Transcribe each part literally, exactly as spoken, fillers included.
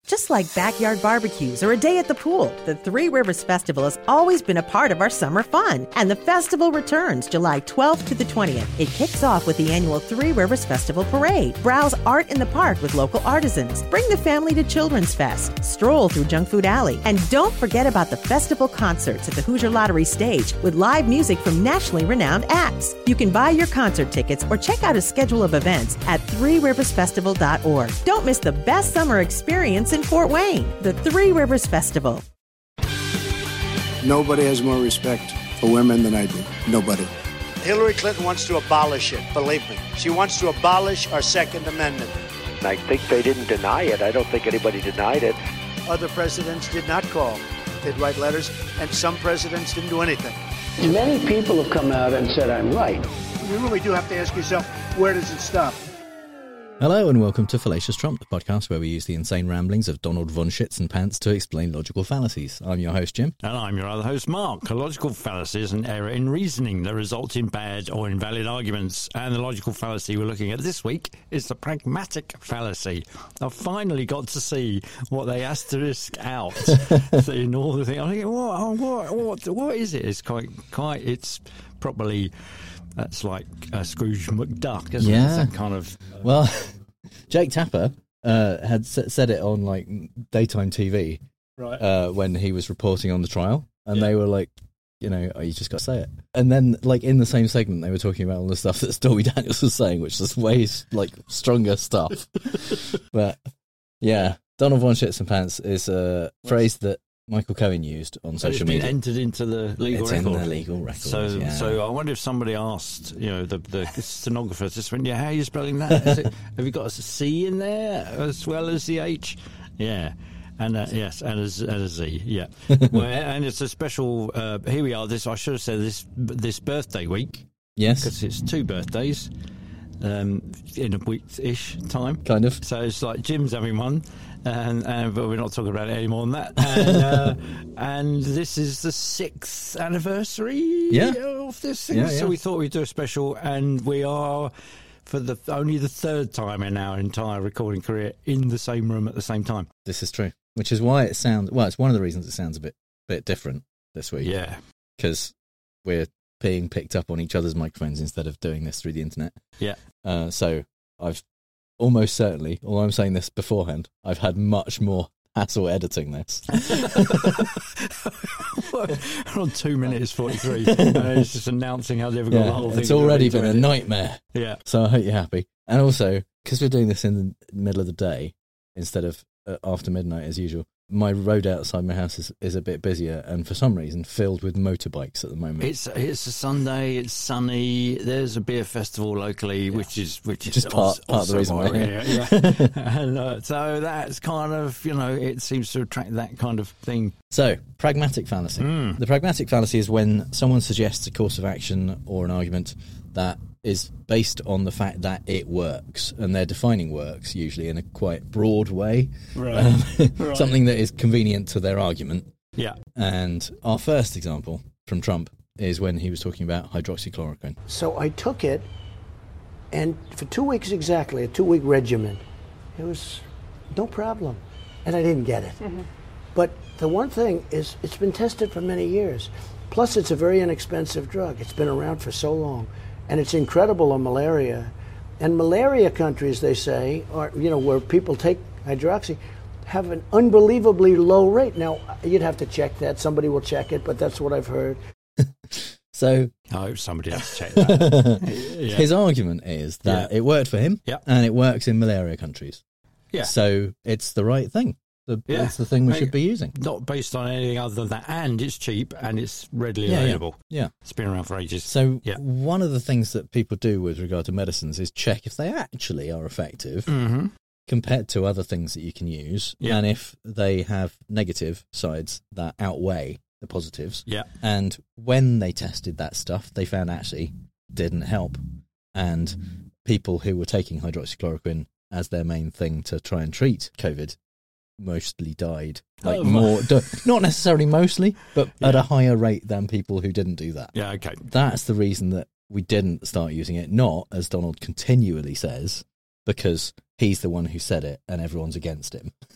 Just like backyard barbecues or a day at the pool, the Three Rivers Festival has always been a part of our summer fun. And the festival returns July twelfth to the twentieth. It kicks off with the annual Three Rivers Festival Parade. Browse art in the park with local artisans. Bring the family to Children's Fest. Stroll through Junk Food Alley. And don't forget about the festival concerts at the Hoosier Lottery stage with live music from nationally renowned acts. You can buy your concert tickets or check out a schedule of events at three rivers festival dot org. Don't miss the best summer experience in Fort Wayne, the Three Rivers Festival. Nobody has more respect for women than I do. Nobody. Hillary Clinton wants to abolish it, believe me. She wants to abolish our Second Amendment. I think they didn't deny it. I don't think anybody denied it. Other presidents did not call. They'd write letters, and some presidents didn't do anything. Many people have come out and said I'm right. You really do have to ask yourself, where does it stop? Hello and welcome to Fallacious Trump, the podcast where we use the insane ramblings of Donald von Shits and Pants to explain logical fallacies. I'm your host, Jim. And I'm your other host, Mark. A logical fallacy is an error in reasoning that results in bad or invalid arguments. And the logical fallacy we're looking at this week is the pragmatic fallacy. I've finally got to see what they asterisk out in all the things. I'm thinking, what, what, what, what is it? It's quite, quite, it's properly... That's like uh, Scrooge McDuck, isn't yeah. it? It's that kind of... Well, Jake Tapper uh, had s- said it on like daytime T V right. uh, when he was reporting on the trial, and yeah. they were like, you know, oh, you just got to say it. And then, like in the same segment, they were talking about all the stuff that Stormy Daniels was saying, which is way like stronger stuff. But yeah, Donald von Shits and Pants is a phrase that Michael Cohen used on social it's been media. Entered into the legal it's record. in the legal record. So, yeah. so I wonder if somebody asked, you know, the, the stenographer just went, "Yeah, how are you spelling that? Is it, have you got a C in there as well as the H?" Yeah, and uh, yes, and a, and a Z. Yeah, well, and it's a special. Uh, here we are. This I should have said this this birthday week. Yes, because it's two birthdays. Um, in a week-ish time, kind of. So it's like Jim's having one, and, and but we're not talking about it any more than that. And, uh, and this is the sixth anniversary yeah. of this thing. Yeah, so yeah. we thought we'd do a special, and we are for the only the third time in our entire recording career in the same room at the same time. This is true, which is why it sounds. Well, it's one of the reasons it sounds a bit bit different this week. Yeah, because we're being picked up on each other's microphones instead of doing this through the internet. Yeah. Uh, so I've almost certainly, although I'm saying this beforehand, I've had much more hassle editing this. We're on two minutes forty-three. And it's just announcing how difficult yeah, the whole thing is. It's already been a nightmare. Yeah. So I hope you're happy. And also, because we're doing this in the middle of the day instead of uh, after midnight as usual, my road outside my house is, is a bit busier and for some reason filled with motorbikes at the moment. It's it's a Sunday, it's sunny, there's a beer festival locally, yeah. which is which is just part, part of the reason why. Yeah, yeah. And uh, so that's kind of, you know, it seems to attract that kind of thing. So, pragmatic fallacy. Mm. The pragmatic fallacy is when someone suggests a course of action or an argument that is based on the fact that it works, and they're defining works usually in a quite broad way, right. Um, right. something that is convenient to their argument. Yeah. And our first example from Trump is when he was talking about hydroxychloroquine. So I took it, and for two weeks exactly, a two-week regimen, it was no problem, and I didn't get it. Mm-hmm. But the one thing is, it's been tested for many years. Plus, it's a very inexpensive drug. It's been around for so long. And it's incredible on malaria. And malaria countries, they say, are, you know, where people take hydroxy, have an unbelievably low rate. Now, you'd have to check that. Somebody will check it, but that's what I've heard. So I hope somebody has to check that. Yeah. His argument is that yeah. it worked for him, yeah. and it works in malaria countries. Yeah. So it's the right thing. The, yeah. It's the thing we Mate, should be using. Not based on anything other than that. And it's cheap and it's readily yeah, available. Yeah. yeah. It's been around for ages. So yeah. one of the things that people do with regard to medicines is check if they actually are effective mm-hmm. compared to other things that you can use. Yeah. And if they have negative sides that outweigh the positives. Yeah. And when they tested that stuff, they found actually didn't help. And people who were taking hydroxychloroquine as their main thing to try and treat COVID mostly died. Like oh, more, do, not necessarily mostly, but yeah. at a higher rate than people who didn't do that. Yeah, okay. That's the reason that we didn't start using it, not, as Donald continually says, because he's the one who said it and everyone's against him.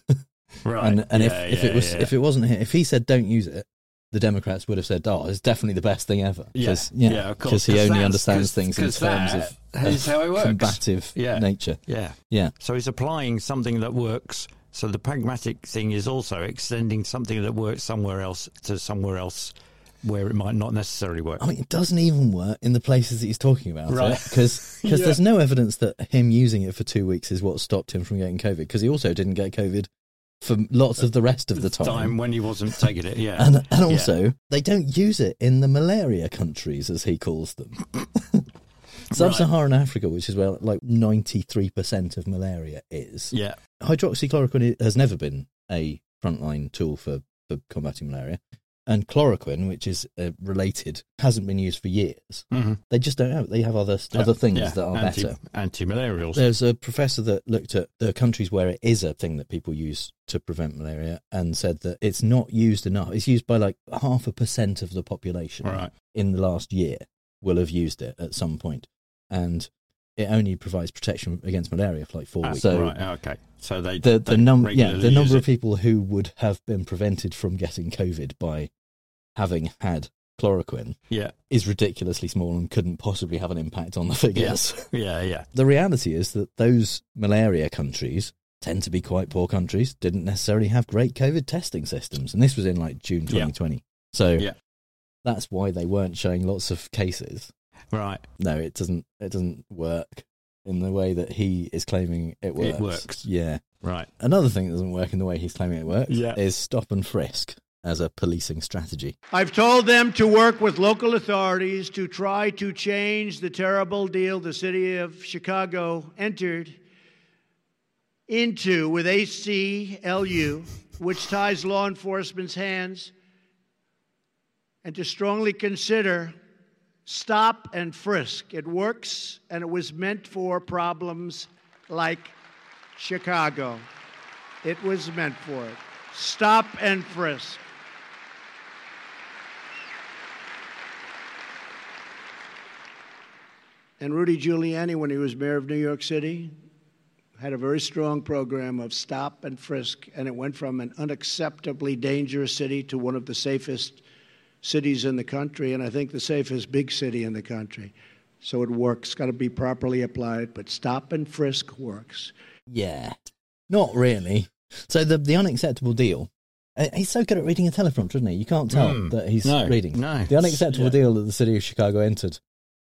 Right. And and Yeah, if, if yeah, it was yeah. if it wasn't him, if he said don't use it, the Democrats would have said, "Oh, it's definitely the best thing ever." Yeah, yeah, yeah, of course. because he 'Cause only that's- understands 'cause- things in 'cause terms that of, is how it of works. combative Yeah. nature. Yeah. Yeah. So he's applying something that works. So the pragmatic thing is also extending something that works somewhere else to somewhere else where it might not necessarily work. I mean, it doesn't even work in the places that he's talking about, Right. Because Yeah. there's no evidence that him using it for two weeks is what stopped him from getting COVID. Because he also didn't get COVID for lots of the rest of the time. Time when he wasn't taking it, yeah. And, and Yeah. also, they don't use it in the malaria countries, as he calls them. Sub-Saharan Africa, which is where like ninety-three percent of malaria is. Yeah. Hydroxychloroquine has never been a frontline tool for, for combating malaria. And chloroquine, which is uh, related, hasn't been used for years. Mm-hmm. They just don't have it. They have other, Yeah. other things Yeah. that are Anti, better. Anti-malarials. There's a professor that looked at the countries where it is a thing that people use to prevent malaria and said that it's not used enough. It's used by like half a percent of the population Right. in the last year will have used it at some point. And it only provides protection against malaria for like four Ah, weeks. So right, okay. So they the, they the, num- yeah, regularly the number use of it. people who would have been prevented from getting COVID by having had chloroquine Yeah, is ridiculously small and couldn't possibly have an impact on the figures. yeah, yeah. The reality is that those malaria countries tend to be quite poor countries, didn't necessarily have great COVID testing systems. And this was in like June twenty twenty. So Yeah. that's why they weren't showing lots of cases. Right. No, it doesn't it doesn't work in the way that he is claiming it works. It works. Yeah. Right. Another thing that doesn't work in the way he's claiming it works Yeah. is stop and frisk as a policing strategy. I've told them to work with local authorities to try to change the terrible deal the city of Chicago entered into with A C L U, which ties law enforcement's hands, and to strongly consider stop and frisk. It works, and it was meant for problems like Chicago. It was meant for it. Stop and frisk. And Rudy Giuliani, when he was mayor of New York City, had a very strong program of stop and frisk, and it went from an unacceptably dangerous city to one of the safest cities in the country, and I think the safest big city in the country. So it works. It's got to be properly applied, but stop and frisk works. Yeah. Not really. So the the unacceptable deal, uh, he's so good at reading a teleprompter, isn't he? You can't tell Mm. that he's No, reading. no. The unacceptable Yeah. deal that the city of Chicago entered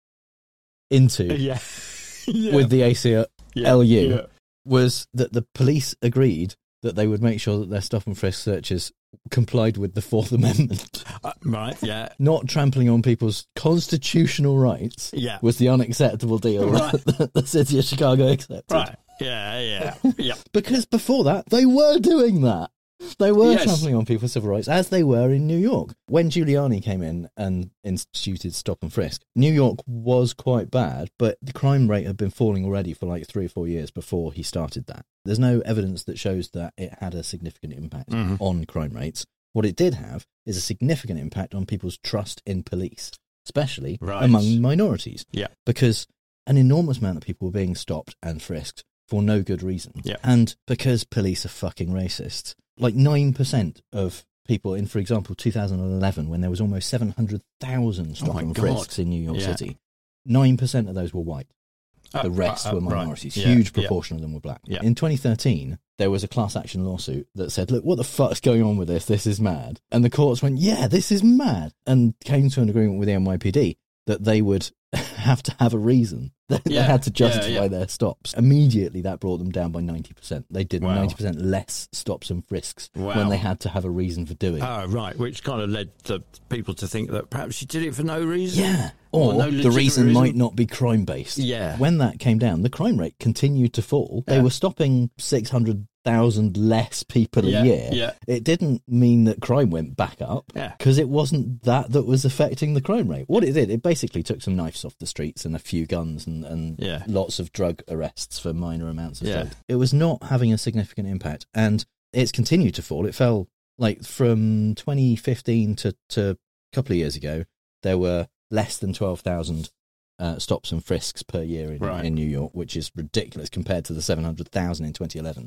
into Yeah. yeah. with the A C L U Yeah. was that the police agreed that they would make sure that their stop and frisk searches complied with the Fourth Amendment. Uh, right, yeah. Not trampling on people's constitutional rights Yeah. was the unacceptable deal Right. that the city of Chicago accepted. Right. Yeah, yeah. Yeah. Because before that, they were doing that. They were Yes. trampling on people's civil rights, as they were in New York. When Giuliani came in and instituted stop and frisk, New York was quite bad, but the crime rate had been falling already for like three or four years before he started that. There's no evidence that shows that it had a significant impact Mhm. on crime rates. What it did have is a significant impact on people's trust in police, especially Right. among minorities. Yeah. Because an enormous amount of people were being stopped and frisked for no good reason. Yeah. And because police are fucking racists. Like nine percent of people in, for example, two thousand eleven, when there was almost seven hundred thousand stop Oh my and God. frisks in New York Yeah. City, nine percent of those were white. Uh, The rest uh, uh, were right. minorities. Yeah, Huge yeah. proportion of them were black. Yeah. In twenty thirteen, there was a class action lawsuit that said, look, what the fuck's going on with this? This is mad. And the courts went, yeah, this is mad. And came to an agreement with the N Y P D that they would have to have a reason. They, they Yeah, had to yeah, justify yeah. their stops. Immediately, that brought them down by ninety percent. They did Wow. ninety percent less stops and frisks Wow. when they had to have a reason for doing it. Oh, right, which kind of led the people to think that perhaps she did it for no reason. Yeah. Or, no the legitimate reason, might not be crime based. Yeah. When that came down, the crime rate continued to fall. They Yeah. were stopping six hundred thousand less people Yeah, a year. yeah. It didn't mean that crime went back up Yeah. because it wasn't that that was affecting the crime rate. What it did, it basically took some knives off the streets and a few guns and, and Yeah. lots of drug arrests for minor amounts of Yeah. drugs. It was not having a significant impact, and it's continued to fall. It fell like from twenty fifteen to, to a couple of years ago, there were less than twelve thousand uh, stops and frisks per year in, Right. in New York, which is ridiculous compared to the seven hundred thousand in twenty eleven.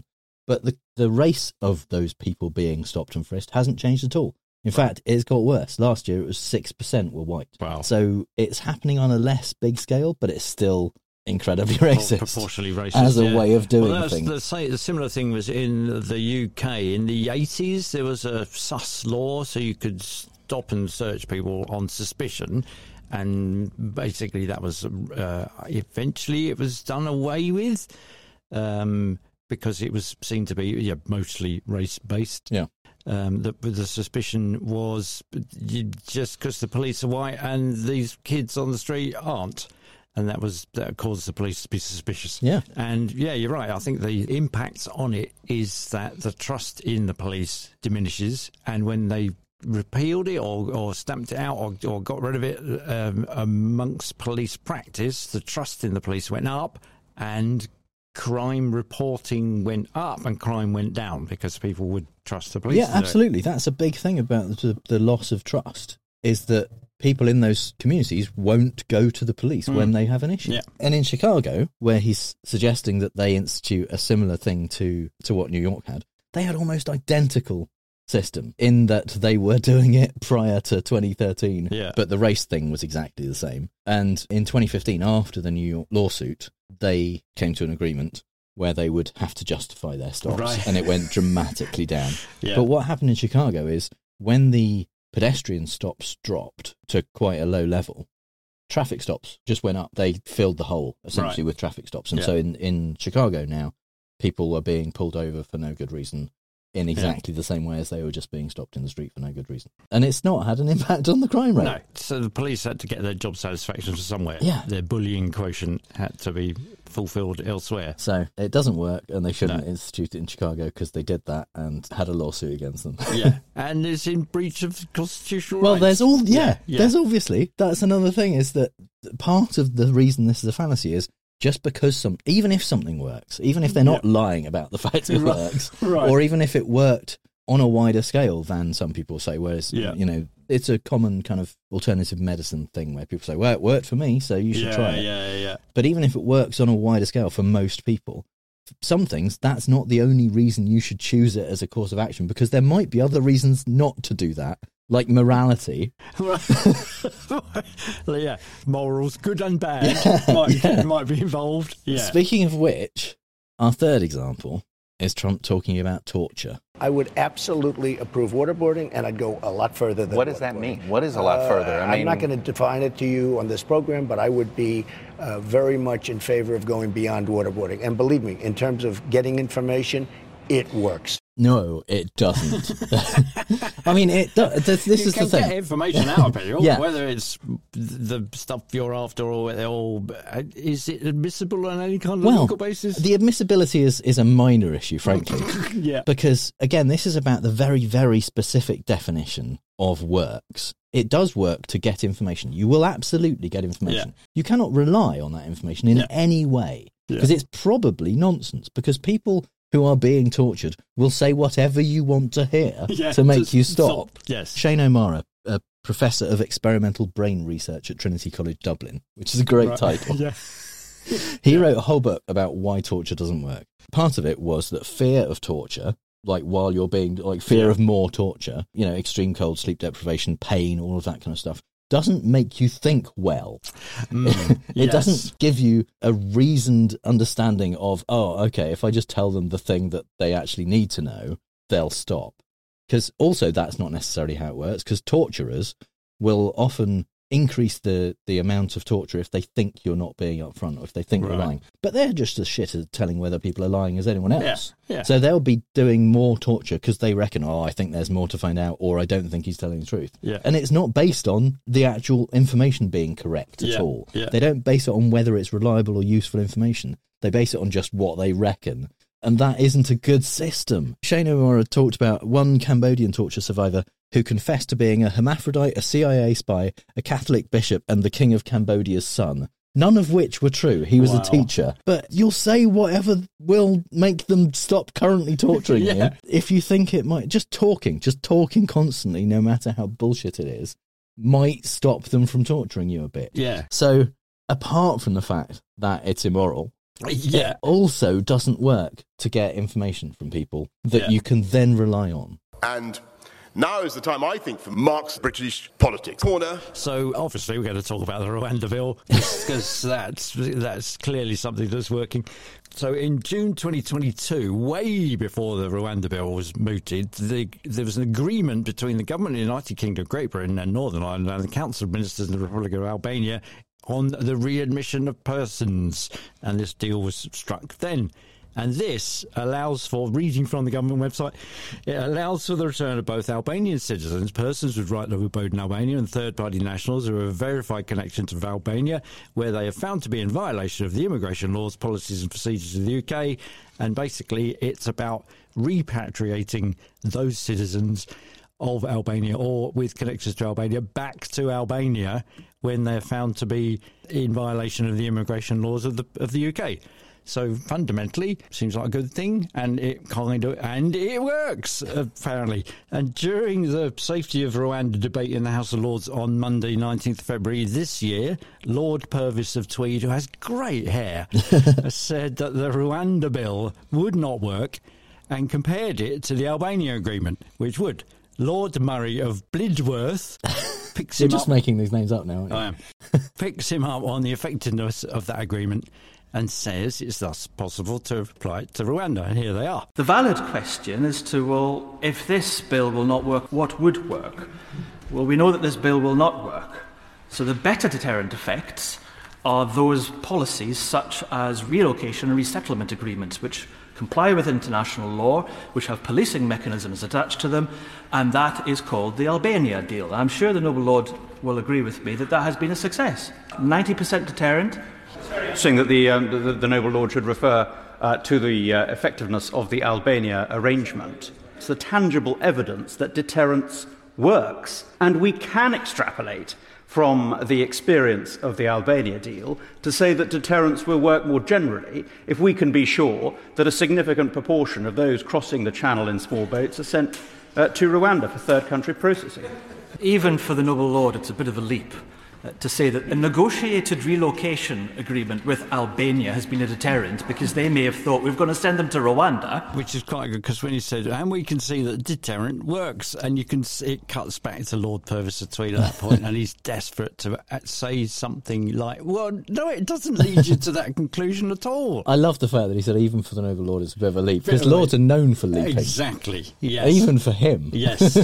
But the, the race of those people being stopped and frisked hasn't changed at all. In fact, it's got worse. Last year, it was six percent were white. Wow. So it's happening on a less big scale, but it's still incredibly racist. Proportionally racist. As a yeah. way of doing well, things. The, say, the similar thing was in the U K. In the eighties, there was a sus law, so you could stop and search people on suspicion. And basically that was, uh, eventually it was done away with um, because it was seen to be yeah, mostly race-based. Yeah. Um, the, the suspicion was you, just because the police are white and these kids on the street aren't. And that was that caused the police to be suspicious. Yeah. And yeah, you're right. I think the impact on it is that the trust in the police diminishes. And when they repealed it or, or stamped it out or, or got rid of it um, amongst police practice, the trust in the police went up and crime reporting went up and crime went down because people would trust the police. Yeah, absolutely. That's a big thing about the, the loss of trust, is that people in those communities won't go to the police mm. when they have an issue. Yeah. And in Chicago, where he's suggesting that they institute a similar thing to, to what New York had, they had almost identical system in that they were doing it prior to twenty thirteen, yeah. but the race thing was exactly the same. And in twenty fifteen, after the New York lawsuit, they came to an agreement where they would have to justify their stops, right. and it went dramatically down. Yeah. But what happened in Chicago is when the pedestrian stops dropped to quite a low level, traffic stops just went up. They filled the hole, essentially, right. with traffic stops. And yeah. so in, in Chicago now, people are being pulled over for no good reason, in exactly yeah. the same way as they were just being stopped in the street for no good reason. And it's not had an impact on the crime rate. No, so the police had to get their job satisfaction from somewhere. Yeah. Their bullying quotient had to be fulfilled elsewhere. So it doesn't work, and they shouldn't no. institute it in Chicago because they did that and had a lawsuit against them. Yeah, and it's in breach of constitutional well, rights. there's all, yeah, yeah, yeah, there's obviously, that's another thing, is that part of the reason this is a fallacy is just because some, even if something works, even if they're not yeah. lying about the fact it right. works, right. or even if it worked on a wider scale than some people say, whereas, yeah. you know, it's a common kind of alternative medicine thing where people say, well, it worked for me, so you should yeah, try it. Yeah, yeah, But even if it works on a wider scale for most people, some things, that's not the only reason you should choose it as a course of action, because there might be other reasons not to do that, like morality. yeah, morals, good and bad, yeah, might, yeah. might be involved. Yeah. Speaking of which, our third example is Trump talking about torture. I would absolutely approve waterboarding, and I'd go a lot further than What does that mean? What is a lot uh, further? I mean, I'm not going to define it to you on this program, but I would be uh, very much in favor of going beyond waterboarding. And believe me, in terms of getting information, it works. No, it doesn't. I mean, it. Do, this, this you is can the thing. Get information out of people, yeah. whether it's the stuff you're after or or is it admissible on any kind of well, legal basis? The admissibility is is a minor issue, frankly. yeah, because again, this is about the very very specific definition of works. It does work to get information. You will absolutely get information. Yeah. You cannot rely on that information in yeah. any way because yeah. it's probably nonsense. Because people who are being tortured will say whatever you want to hear yeah, to make you stop. stop. Yes. Shane O'Mara, a professor of experimental brain research at Trinity College Dublin, which is a great right. title. yeah. He yeah. wrote a whole book about why torture doesn't work. Part of it was that fear of torture, like while you're being, like fear yeah. of more torture, you know, extreme cold, sleep deprivation, pain, all of that kind of stuff, doesn't make you think well. Mm, it yes. doesn't give you a reasoned understanding of, oh, okay, if I just tell them the thing that they actually need to know, they'll stop. Because also that's not necessarily how it works, because torturers will often increase the, the amount of torture if they think you're not being upfront or if they think right. you're lying. But they're just as shit at telling whether people are lying as anyone else. Yeah. Yeah. So they'll be doing more torture because they reckon, oh, I think there's more to find out, or I don't think he's telling the truth. Yeah. And it's not based on the actual information being correct yeah. at all. Yeah. They don't base it on whether it's reliable or useful information. They base it on just what they reckon. And that isn't a good system. Shane O'Mara talked about one Cambodian torture survivor who confessed to being a hermaphrodite, a C I A spy, a Catholic bishop, and the king of Cambodia's son. None of which were true. He was wow. a teacher. But you'll say whatever will make them stop currently torturing yeah. you. If you think it might, just talking, just talking constantly, no matter how bullshit it is, might stop them from torturing you a bit. Yeah. So apart from the fact that it's immoral, Yeah. It also doesn't work to get information from people that Yeah. you can then rely on. And now is the time, I think, for Mark's British politics corner. So obviously we're going to talk about the Rwanda bill because that's that's clearly something that's working. So in June twenty twenty-two, way before the Rwanda bill was mooted, the, there was an agreement between the government of the United Kingdom, Great Britain and Northern Ireland and the Council of Ministers in the Republic of Albania on the readmission of persons. And this deal was struck then. And this allows for, reading from the government website, it allows for the return of both Albanian citizens, persons with right to abode in Albania, and third-party nationals who have a verified connection to Albania, where they are found to be in violation of the immigration laws, policies and procedures of the U K. And basically, it's about repatriating those citizens of Albania or with connections to Albania back to Albania when they're found to be in violation of the immigration laws of the of the U K. So fundamentally, seems like a good thing, and it kind of and it works apparently. And during the safety of Rwanda debate in the House of Lords on Monday, nineteenth of February this year, Lord Purvis of Tweed, who has great hair, said that the Rwanda bill would not work, and compared it to the Albania agreement, which would. Lord Murray of Blidgeworth picks You're him just up. making these names up now, aren't you? I am. Picks him up on the effectiveness of that agreement and says it's thus possible to apply it to Rwanda. And here they are. The valid question is to, well, if this bill will not work, what would work? Well, we know that this bill will not work. So the better deterrent effects are those policies such as relocation and resettlement agreements, which comply with international law, which have policing mechanisms attached to them, and that is called the Albania deal. I'm sure the Noble Lord will agree with me that that has been a success. ninety percent deterrent. Saying that the, um, the, the Noble Lord should refer uh, to the uh, effectiveness of the Albania arrangement. It's the tangible evidence that deterrence works, and we can extrapolate from the experience of the Albania deal to say that deterrence will work more generally if we can be sure that a significant proportion of those crossing the channel in small boats are sent uh, to Rwanda for third country processing. Even for the Noble Lord, it's a bit of a leap uh, to say that a negotiated relocation agreement with Albania has been a deterrent because they may have thought we're going to send them to Rwanda. Which is quite good, because when you said, and we can see that deterrent works, and you can see it cuts back to Lord Purvis of Tweed at that point, and he's desperate to say something like, well, no, it doesn't lead you to that conclusion at all. I love the fact that he said even for the Noble Lord it's a bit of a leap, because lords are known for leaping. Exactly, yes. Even for him. Yes.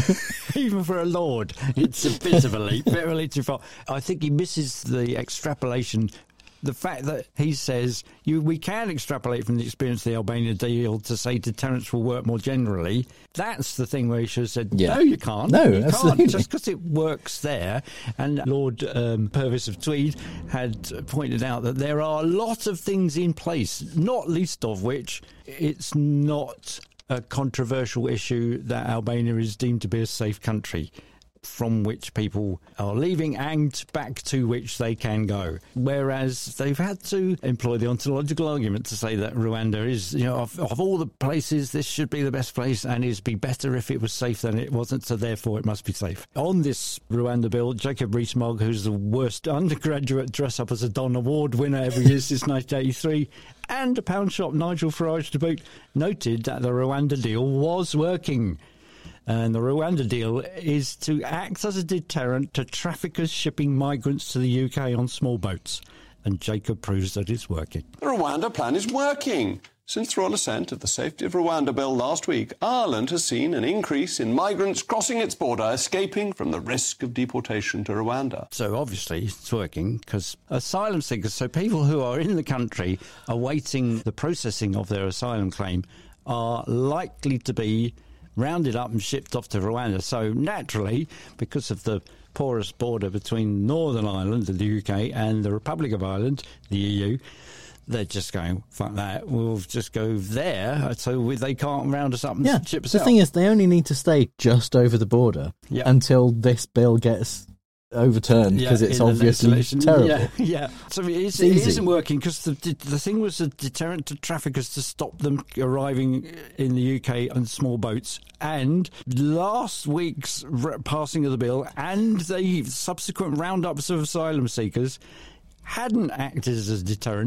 Even for a lord, it's a bit of a leap, bit of a leap too far. I think he misses the extrapolation. The fact that he says you, we can extrapolate from the experience of the Albania deal to say deterrence will work more generally. That's the thing where he should have said, yeah. no, you can't. No, you absolutely. can't, just because it works there. And Lord um, Purvis of Tweed had pointed out that there are a lot of things in place, not least of which it's not a controversial issue that Albania is deemed to be a safe country from which people are leaving and back to which they can go. Whereas they've had to employ the ontological argument to say that Rwanda is, you know, of, of all the places, this should be the best place and it'd be better if it was safe than it wasn't, so therefore it must be safe. On this Rwanda bill, Jacob Rees-Mogg, who's the worst undergraduate dress-up as a Don Award winner every year since nineteen eighty-three, and a pound shop Nigel Farage to boot, noted that the Rwanda deal was working. And the Rwanda deal is to act as a deterrent to traffickers shipping migrants to the U K on small boats. And Jacob proves that it's working. The Rwanda plan is working. Since royal assent of the Safety of Rwanda bill last week, Ireland has seen an increase in migrants crossing its border, escaping from the risk of deportation to Rwanda. So obviously it's working because asylum seekers, so people who are in the country awaiting the processing of their asylum claim, are likely to be rounded up and shipped off to Rwanda. So naturally, because of the porous border between Northern Ireland, the U K, and the Republic of Ireland, the E U, they're just going, fuck that, we'll just go there, so we, they can't round us up and yeah, ship us the out. thing is, they only need to stay just over the border yeah. until this bill gets overturned, because yeah, it's obviously terrible. Yeah, yeah. So it, is, it isn't working because the the thing was a deterrent to traffickers to stop them arriving in the U K on small boats. And last week's passing of the bill and the subsequent roundups of asylum seekers hadn't acted as a deterrent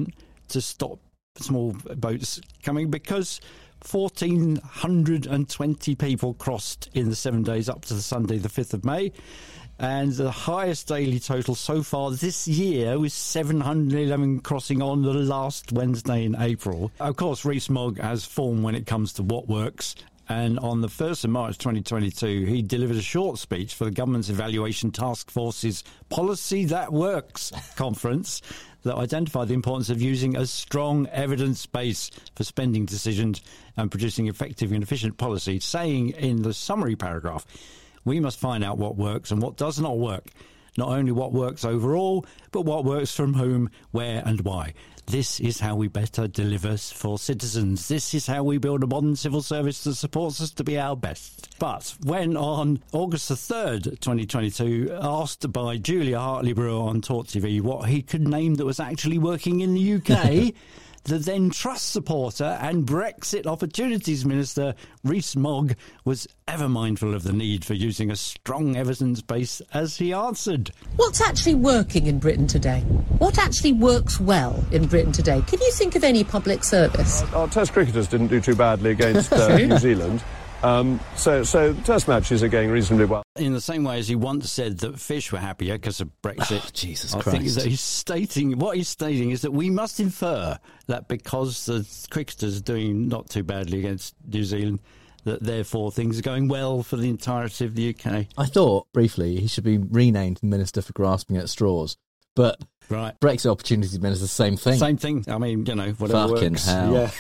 to stop small boats coming because one thousand four hundred twenty people crossed in the seven days up to the Sunday, the fifth of May. And the highest daily total so far this year was seven hundred eleven crossing on the last Wednesday in April. Of course, Rees-Mogg has form when it comes to what works. And on the first of March twenty twenty-two, he delivered a short speech for the government's Evaluation Task Force's Policy That Works conference that identified the importance of using a strong evidence base for spending decisions and producing effective and efficient policy, saying in the summary paragraph, we must find out what works and what does not work. Not only what works overall, but what works from whom, where and why. This is how we better deliver for citizens. This is how we build a modern civil service that supports us to be our best. But when on August the third, twenty twenty-two, asked by Julia Hartley-Brewer on Talk T V what he could name that was actually working in the U K, the then Truss supporter and Brexit Opportunities Minister Rees-Mogg was ever mindful of the need for using a strong evidence base as he answered. What's actually working in Britain today? What actually works well in Britain today? Can you think of any public service? Our, our Test cricketers didn't do too badly against uh, New Zealand. Um, so, so Test matches are going reasonably well. In the same way as he once said that fish were happier because of Brexit, oh, Jesus I Christ. think that he's stating what he's stating is that we must infer that because the cricketers are doing not too badly against New Zealand, that therefore things are going well for the entirety of the U K. I thought briefly he should be renamed Minister for Grasping at Straws, but right. Brexit Opportunities Minister, same thing. Same thing. I mean, you know, whatever Fucking works. hell. Yeah.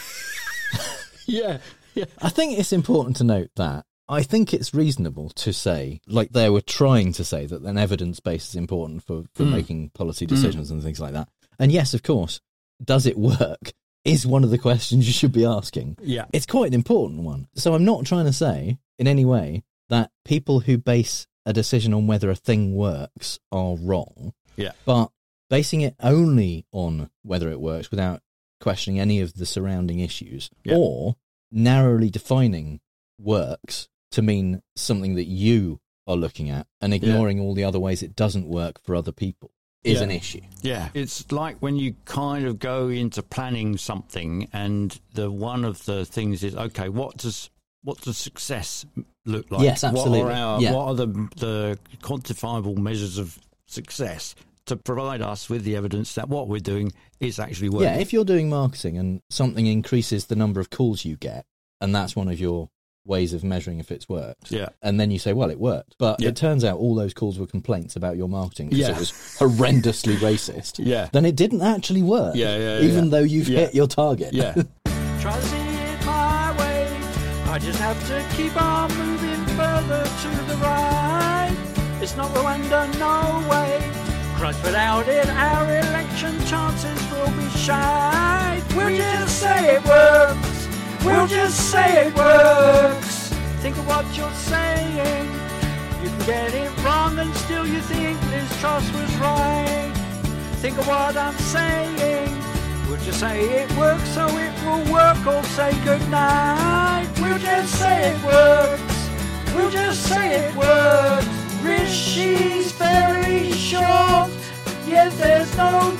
yeah. Yeah. I think it's important to note that I think it's reasonable to say, like they were trying to say, that an evidence base is important for, for Mm. making policy decisions mm. and things like that. And yes, of course, does it work is one of the questions you should be asking. Yeah. It's quite an important one. So I'm not trying to say in any way that people who base a decision on whether a thing works are wrong. Yeah. But basing it only on whether it works without questioning any of the surrounding issues yeah. or narrowly defining works to mean something that you are looking at and ignoring yeah. all the other ways it doesn't work for other people is yeah. an issue. Yeah, it's like when you kind of go into planning something and the one of the things is, okay, what does what does success look like? Yes, absolutely. What are, our, yeah. what are the, the quantifiable measures of success to provide us with the evidence that what we're doing is actually working? Yeah, if you're doing marketing and something increases the number of calls you get, and that's one of your ways of measuring if it's worked. Yeah. And then you say, well, it worked. But yeah. it turns out all those calls were complaints about your marketing because yeah. it was horrendously racist. Yeah. Then it didn't actually work. Yeah, yeah, even yeah. though you've yeah. hit your target. Yeah. Try to see it my way. I just have to keep on moving further to the right. It's not Rwanda, no way. Christ, without it, our election chances will be shy. We'll just say it works. We'll just say it works. Think of what you're saying. You can get it wrong and still you think Liz Truss was right. Think of what I'm saying. We'll just say it works so it will work or say goodnight. We'll just say it works. We'll just say it works. Rishi's very short, yet there's no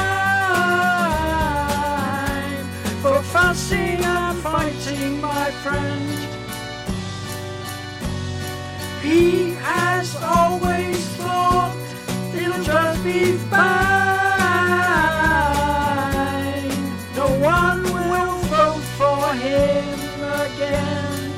time for fussing and fighting, my friend. He has always thought it'll just be fine. No one will vote for him again.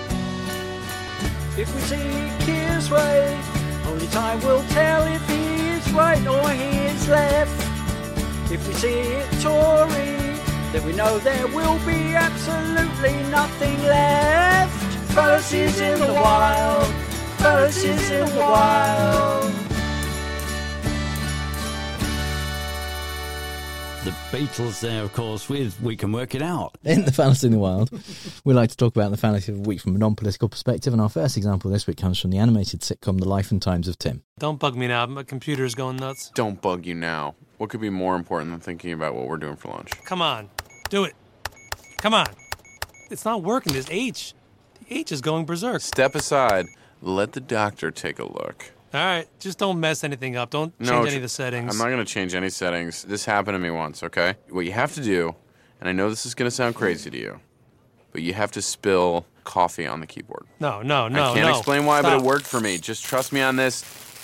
If we see Keir's way, only time will tell if he is right or he is left. If we see it Tory, then we know there will be absolutely nothing left. Fallacies in the wild, fallacies in the wild. The Beatles there, of course, with We Can Work It Out. In the Fallacy in the Wild, we like to talk about the fallacy of the week from a non-political perspective, and our first example this week comes from the animated sitcom The Life and Times of Tim. Don't bug me now, my computer's going nuts. Don't bug you now. What could be more important than thinking about what we're doing for lunch? Come on, do it. Come on. It's not working, this H. The H is going berserk. Step aside. Let the doctor take a look. All right, just don't mess anything up. Don't change No, any of the settings. I'm not going to change any settings. This happened to me once, okay? What you have to do, and I know this is going to sound crazy to you, but you have to spill coffee on the keyboard. No, no, no, I can't no. explain why, Stop. but it worked for me. Just trust me on this.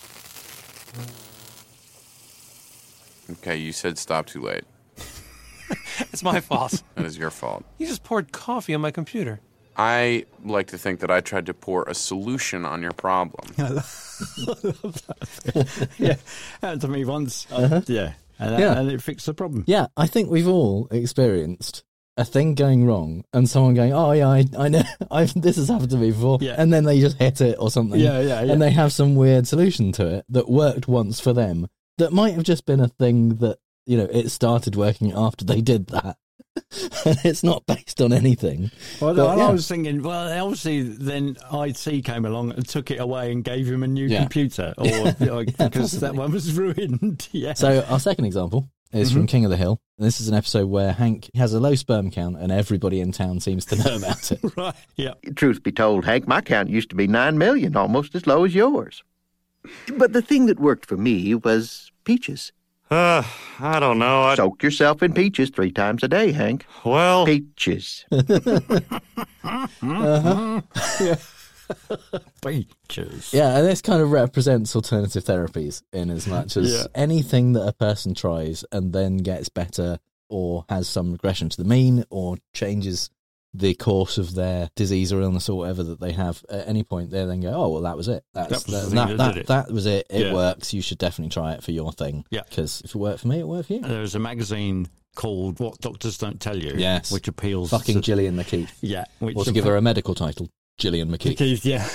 Okay, you said stop too late. It's my fault. That is your fault. You just poured coffee on my computer. I like to think that I tried to pour a solution on your problem. Yeah, happened to me once. Uh-huh. Yeah, and, that, Yeah. and it fixed the problem. Yeah, I think we've all experienced a thing going wrong and someone going, oh, yeah, I, I know, I've, this has happened to me before. Yeah. And then they just hit it or something. Yeah, yeah, yeah. And they have some weird solution to it that worked once for them that might have just been a thing that, you know, it started working after they did that. And it's not based on anything. Well, But, I yeah. was thinking, well, obviously, then I T came along and took it away and gave him a new Yeah. computer, or like, because that one was ruined. Yeah. So our second example is Mm-hmm. from King of the Hill. And this is an episode where Hank has a low sperm count and everybody in town seems to know about it. Right. Yeah. Truth be told, Hank, my count used to be nine million, almost as low as yours. But the thing that worked for me was peaches. Uh, I don't know. I... Soak yourself in peaches three times a day, Hank. Well... Peaches. Uh-huh. Yeah. Peaches. Yeah, and this kind of represents alternative therapies in as much as Yeah. anything that a person tries and then gets better or has some regression to the mean or changes the course of their disease or illness or whatever that they have at any point, they then go, oh, well, that was it. That's, That was the that, thing that, that that, did it. that was it. It Yeah. works. You should definitely try it for your thing. Yeah. Because if it worked for me, it worked for you. There was a magazine called What Doctors Don't Tell You. Yes. Which appeals Fucking to... Gillian McKeith. Yeah. Which Or to give her a medical title, Gillian McKeith. McKeith, yeah.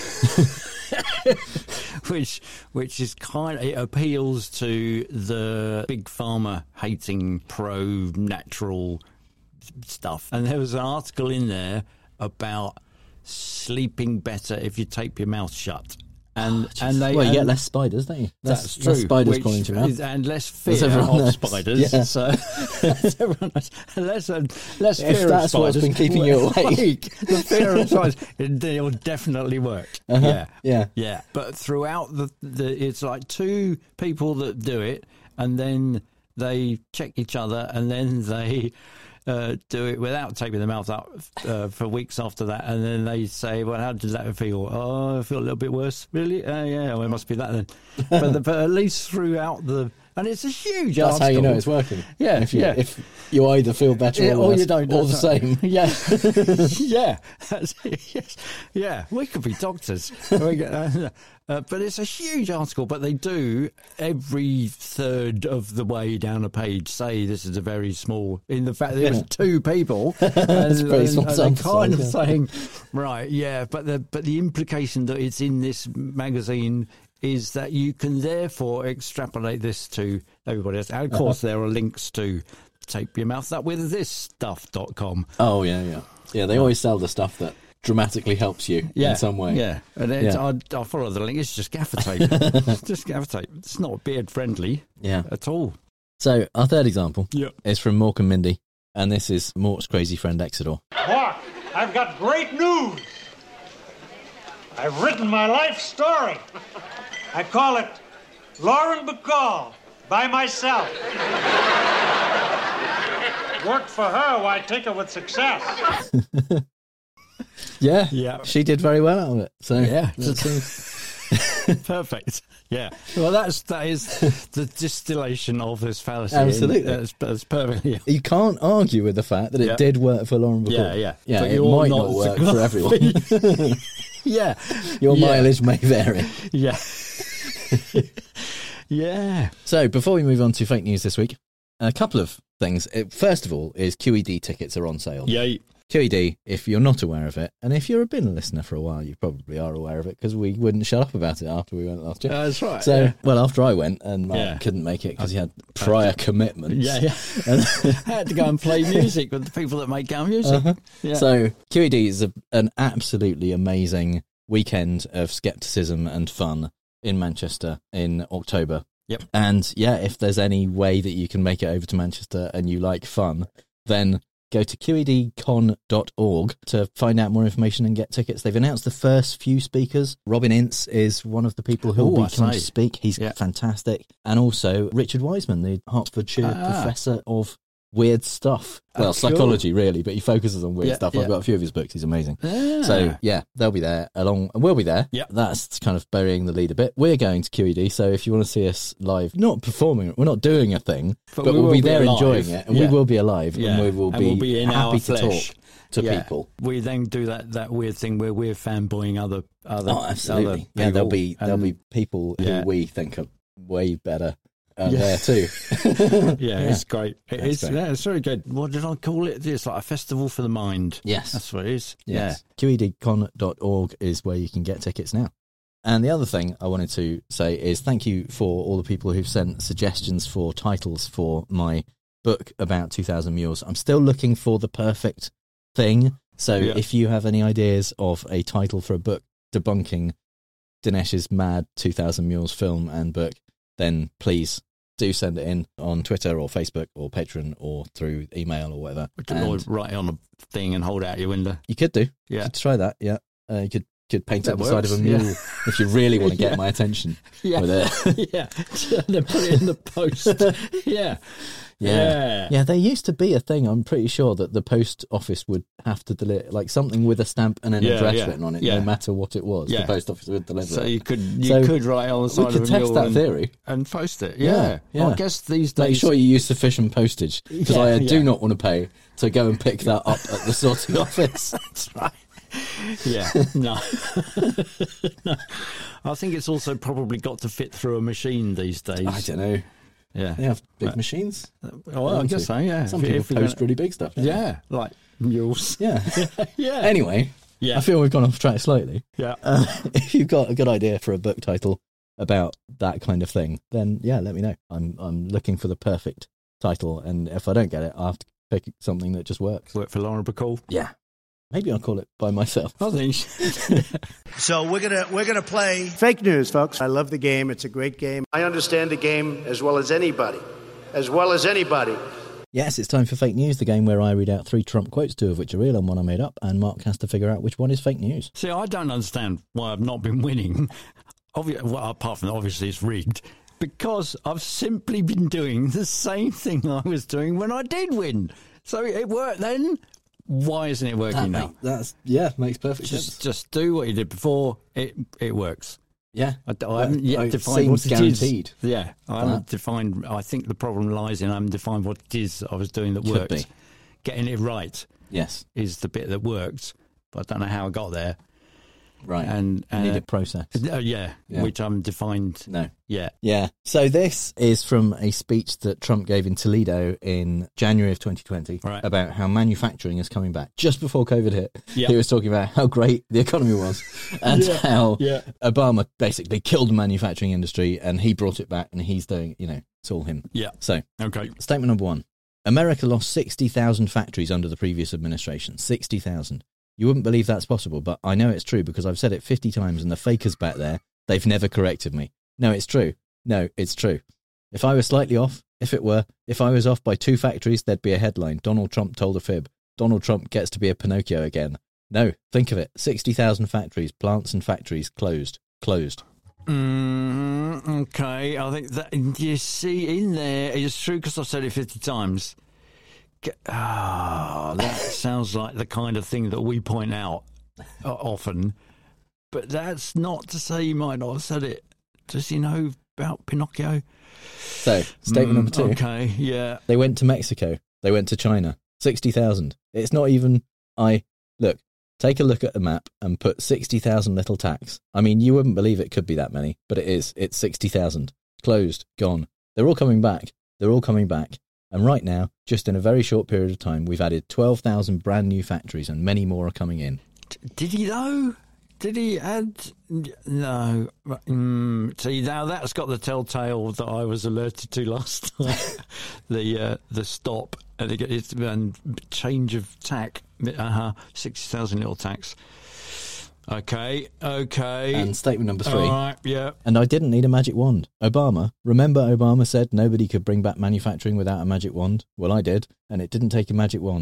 which which is kind of, it appeals to the big pharma hating pro natural stuff. And there was an article in there about sleeping better if you tape your mouth shut. And and they Well, you get and- less spiders, don't you? Less, That's true. less spiders Which crawling into your mouth. is- and less As fear everyone of knows. spiders. Yeah. So as everyone knows, less uh, less If fear that's of what's spiders. been keeping you awake. the fear of spiders, it, it'll definitely work. Uh-huh. Yeah, Yeah. yeah. But throughout the, the, it's like two people that do it, and then they check each other, and then they. Uh, do it without taping their mouth up uh, for weeks after that, and then they say, "Well, how did that feel?" "Oh, I feel a little bit worse." "Really? Uh, yeah, well, it must be that then." but, the, but at least throughout the, and it's a huge. That's how you article. know it's working. Yeah, if you, yeah. If you either feel better Yeah, or or worse, you don't, or the that's right. same. Yeah, yeah, that's it, yes. Yeah. We could be doctors, We get- uh, uh, but it's a huge article. But they do every third of the way down a page say this is a very small. In the fact that it was Yeah. two people, and, It's a very small and they're sample kind size, of yeah. saying, right, yeah, but the but the implication that it's in this magazine is that you can therefore extrapolate this to everybody else. And of course, there are links to tape your mouth up with this stuff dot com. Oh, yeah, yeah. Yeah, they always sell the stuff that dramatically helps you Yeah, in some way. Yeah, and it's, Yeah. I, I follow the link. It's just gaffer tape. It's just gaffer tape. It's not beard friendly. Yeah. at all. So our third example Yep. is from Mork and Mindy, and this is Mork's crazy friend Exodore. Mark, I've got great news. I've written my life story. I call it Lauren Bacall, by myself. Worked for her, why take it with success? Yeah, yeah, she did very well out of it. So Yeah. that's it. Perfect. Yeah. Well, that's that is the distillation of this fallacy. Absolutely. That's, that's perfectly. You can't argue with the fact that it Yeah. did work for Lauren Bacall. Yeah, yeah. yeah. But It you're might not not work the- for everyone. Yeah. Your Yeah. mileage may vary. Yeah. Yeah. So before we move on to fake news this week, a couple of things. It- First of all, is Q E D tickets are on sale. Yay. Q E D, if you're not aware of it, and if you've been a listener for a while, you probably are aware of it because we wouldn't shut up about it after we went last year. Uh, that's right. So, yeah. well, after I went and Mark Yeah. couldn't make it because he had prior commitments. Yeah, yeah. And- I had to go and play music with the people that make our music. Uh-huh. Yeah. So Q E D is a, an absolutely amazing weekend of skepticism and fun in Manchester in October. Yep. And yeah, if there's any way that you can make it over to Manchester and you like fun, then go to Q E D con dot org to find out more information and get tickets. They've announced the first few speakers. Robin Ince is one of the people who will Ooh, be coming I to say. speak. He's Yeah. fantastic. And also Richard Wiseman, the Hertfordshire Ah. professor of weird stuff. Oh, Well, cool. psychology, really, but he focuses on weird Yeah, stuff. yeah. I've got a few of his books. He's amazing. Ah. So, yeah, they'll be there along, and we'll be there. Yeah. That's kind of burying the lead a bit. We're going to Q E D, so if you want to see us live, not performing, we're not doing a thing, but, But we we'll will be be there alive. enjoying it, and Yeah. we will be alive, Yeah. and we will And be, we'll be in happy our to flesh. talk to Yeah. people. We then do that, that weird thing where we're fanboying other other. Oh, absolutely. Other Yeah, there'll people, be there'll and- be people Yeah. who we think are way better uh, Yeah. there too. yeah, it's great. It That's is. great. Yeah, it's very good. What did I call it? It's like a festival for the mind. Yes. That's what it is. Yes. Q E D con dot org is where you can get tickets now. And the other thing I wanted to say is thank you for all the people who've sent suggestions for titles for my book about two thousand Mules. I'm still looking for the perfect thing. So Yeah. if you have any ideas of a title for a book debunking Dinesh's mad two thousand Mules film and book, then please do send it in on Twitter or Facebook or Patreon or through email or whatever. Or And write it on a thing and hold it out your window. you could do. Yeah. You could try that, yeah. Uh, you could could paint That up the side of a works, mule yeah. if you really want to get Yeah. my attention Yeah. with it. yeah. And then put it in the post. yeah. Yeah. yeah, there used to be a thing, I'm pretty sure, that the post office would have to deliver, like something with a stamp and an Yeah, address yeah, written on it, yeah. no matter what it was, Yeah. the post office would deliver So it. you could you So could write it on the side we could of a test mule that and, theory. and post it. Yeah, Yeah. yeah. Well, I guess these days. Make sure you use sufficient postage, because Yeah, I do yeah. not want to pay to go and pick that up at the sorting office. That's right. Yeah, no. no. I think it's also probably got to fit through a machine these days. I don't know. Yeah. They have big Uh, machines. Well, I guess so, yeah. Some If- people if you're post gonna- really big stuff. don't they? Yeah, like mules. Yeah. yeah. Anyway, Yeah. I feel we've gone off track slightly. Yeah. Uh, if you've got a good idea for a book title about that kind of thing, then yeah, let me know. I'm I'm looking for the perfect title, and if I don't get it, I'll have to pick something that just works. Work for Lauren Bacall. Yeah. Maybe I'll call it by myself. I think. So we're gonna we're gonna play fake news, folks. I love the game. It's a great game. I understand the game as well as anybody, as well as anybody. Yes, it's time for Fake News, the game where I read out three Trump quotes, two of which are real and one I made up, and Mark has to figure out which one is fake news. See, I don't understand why I've not been winning. Obvi- well, apart from obviously it's rigged. Because I've simply been doing the same thing I was doing when I did win. So it worked then. Why isn't it working That now? make- that's yeah, makes perfect sense. Just, just do what you did before. It it works. Yeah, I, I haven't yet Uh, it defined what seems it guaranteed. is. Yeah, I haven't But- defined. I think the problem lies in I haven't defined what it is I was doing that Could worked. be. Getting it right, Yes, is the bit that worked, but I don't know how I got there. right. And You uh, need a process. uh, yeah, Yeah. which I'm defined. No. Yeah. Yeah. So this is from a speech that Trump gave in Toledo in January of twenty twenty Right. about how manufacturing is coming back. Just before COVID hit, Yeah. he was talking about how great the economy was and Yeah. how Yeah. Obama basically killed the manufacturing industry and he brought it back and he's doing, you know, it's all him. Yeah. So, Okay. statement number one. America lost sixty thousand factories under the previous administration. sixty thousand. You wouldn't believe that's possible, but I know it's true because I've said it fifty times and the fakers back there, they've never corrected me. No, it's true. No, it's true. If I was slightly off, if it were, if I was off by two factories, there'd be a headline. Donald Trump told a fib. Donald Trump gets to be a Pinocchio again. No, think of it. sixty thousand factories, plants and factories closed. Closed. Mm, okay, I think that you see in there it's true because I've said it fifty times. Ah, that sounds like the kind of thing that we point out uh, often, but that's not to say you might not have said it. Does he know about Pinocchio? So, statement Mm, number two. Okay, yeah. They went to Mexico. They went to China. sixty thousand. It's not even, I, look, take a look at the map and put sixty thousand little tacks. I mean, you wouldn't believe it could be that many, but it is. It's sixty thousand. Closed. Gone. They're all coming back. They're all coming back. And right now, just in a very short period of time, we've added twelve thousand brand new factories and many more are coming in. Did he though? Did he add? No. Mm, see, now that's got the telltale that I was alerted to last time. the uh, the stop and, it, it's, and change of tack. Uh-huh. sixty thousand little tacks. Okay, okay. And statement number three. All right, yeah. And I didn't need a magic wand. Obama, remember Obama said nobody could bring back manufacturing without a magic wand? Well, I did, and it didn't take a magic wand.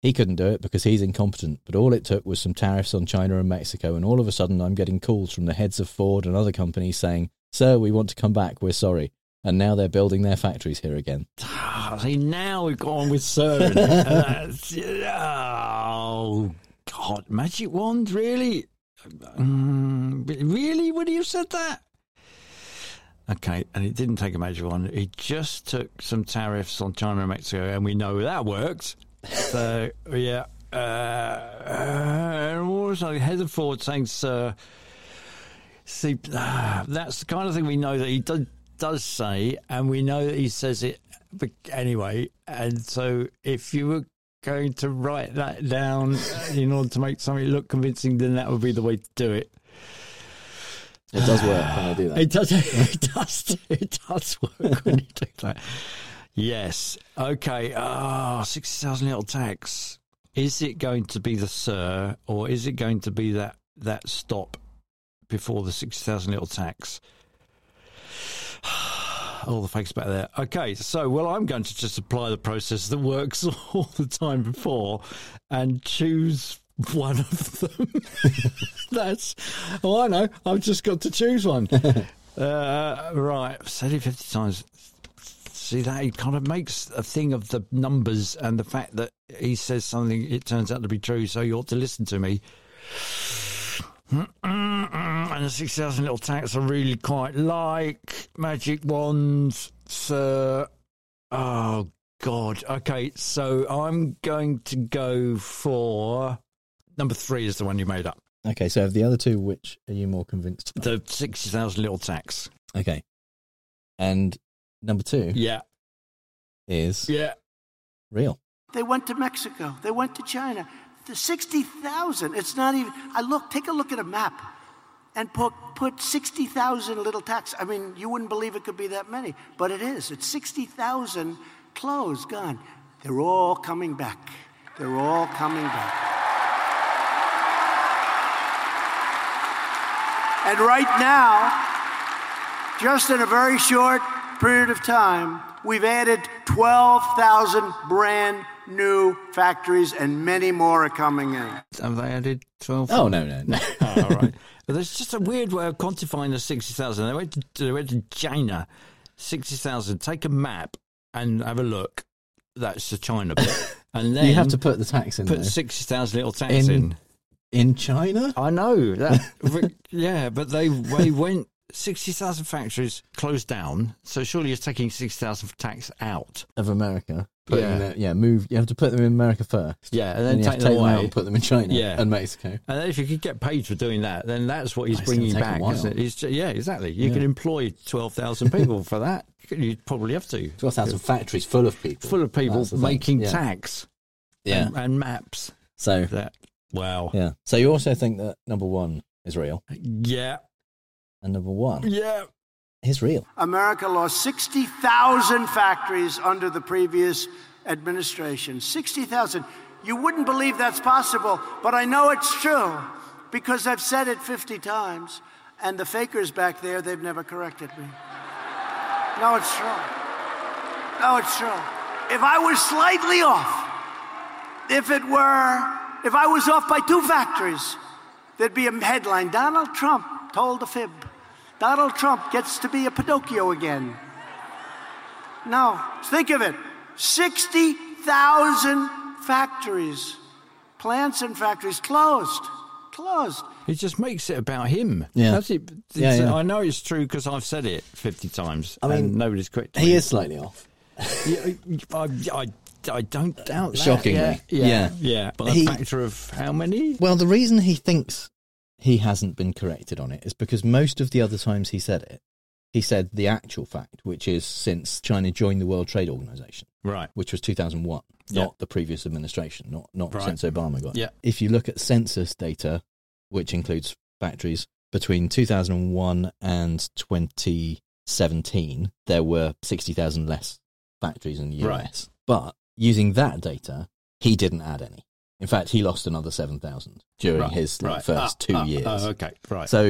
He couldn't do it because he's incompetent, but all it took was some tariffs on China and Mexico, and all of a sudden I'm getting calls from the heads of Ford and other companies saying, sir, we want to come back, we're sorry. And now they're building their factories here again. See, now we've gone with Sir. And that's, oh, God, magic wand, really? Um, really? Would he have said that? Okay, and it didn't take a magic wand. It just took some tariffs on China and Mexico, and we know that worked. So, yeah. Uh, and also, Heather Ford saying, sir, see, uh, that's the kind of thing we know that he does, does say, and we know that he says it but anyway. And so, if you were going to write that down in order to make something look convincing, then that would be the way to do it. It does work when I do that. It does. It does. It does work when you do that. Yes. Okay. Ah, oh, sixty thousand little tax. Is it going to be the sir, or is it going to be that that stop before the sixty thousand little tax? All the fakes back there. Okay, so, well, I'm going to just apply the process that works all the time before and choose one of them. That's, oh, I know, I've just got to choose one. uh, right, I've said it fifty times. See, that he kind of makes a thing of the numbers and the fact that he says something, it turns out to be true, so you ought to listen to me. And the six thousand little tax I really quite like. Magic wands, sir. Oh, God. Okay, so I'm going to go for number three is the one you made up. Okay, so of the other two, which are you more convinced about? The sixty thousand little tax. Okay. And number two? Yeah. Is? Yeah. Real. They went to Mexico. They went to China. The sixty thousand, it's not even, I look, take a look at a map and put, put sixty thousand little tax. I mean, you wouldn't believe it could be that many, but it is. It's sixty thousand closed, gone. They're all coming back. They're all coming back. And right now, just in a very short period of time, we've added twelve thousand brand new factories, and many more are coming in. Have they added twelve? Oh, no, no, no. Oh, all right. But there's just a weird way of quantifying the sixty thousand. They went to, they went to China, sixty thousand. Take a map and have a look. That's the China bit. And then you have to put the tax in. Put though. sixty thousand little tax in, in. In China? I know. That, yeah, but they, they went... sixty thousand factories closed down, so surely you're taking sixty thousand tax out. Of America. Putting Yeah. The, yeah, move. You have to put them in America first. Yeah, and then and you take have to them take them away. out and put them in China Yeah. and Mexico. And then if you could get paid for doing that, then that's what he's Oh, it's gonna bringing take a back, while. isn't it? He's, ju- yeah, exactly. You Yeah. could employ twelve thousand people for that. You'd probably have to. twelve thousand factories full of people. Full of people That's the thing. making Yeah. tax Yeah. and, and maps. So, That Wow. yeah. So you also think that number one is real? Yeah. And number one Yeah. is real. America lost sixty thousand factories under the previous administration. sixty thousand. You wouldn't believe that's possible, but I know it's true because I've said it fifty times, and the fakers back there, they've never corrected me. No, it's true. No, it's true. If I was slightly off, if it were, if I was off by two factories, there'd be a headline, Donald Trump told a fib. Donald Trump gets to be a Pinocchio again. No, think of it. sixty thousand factories, plants and factories closed. Closed. It just makes it about him. Yeah. That's it. It's, Yeah, yeah. I know it's true because I've said it fifty times. I mean, and nobody's corrected He me. is slightly off. Yeah, I, I, I don't doubt that. Shockingly. Yeah. Yeah. Yeah. yeah. But a He- factor of how many? Well, the reason he thinks he hasn't been corrected on it is because most of the other times he said it, he said the actual fact, which is since China joined the World Trade Organization, Right. which was two thousand one, Yeah. not the previous administration, not not Right. since Obama got it. Yeah. If you look at census data, which includes factories, between two thousand one and twenty seventeen, there were sixty thousand less factories in the U S. Right. But using that data, he didn't add any. In fact, he lost another seven thousand during Right, his like, right. first Ah, two ah, years. ah, okay, right. So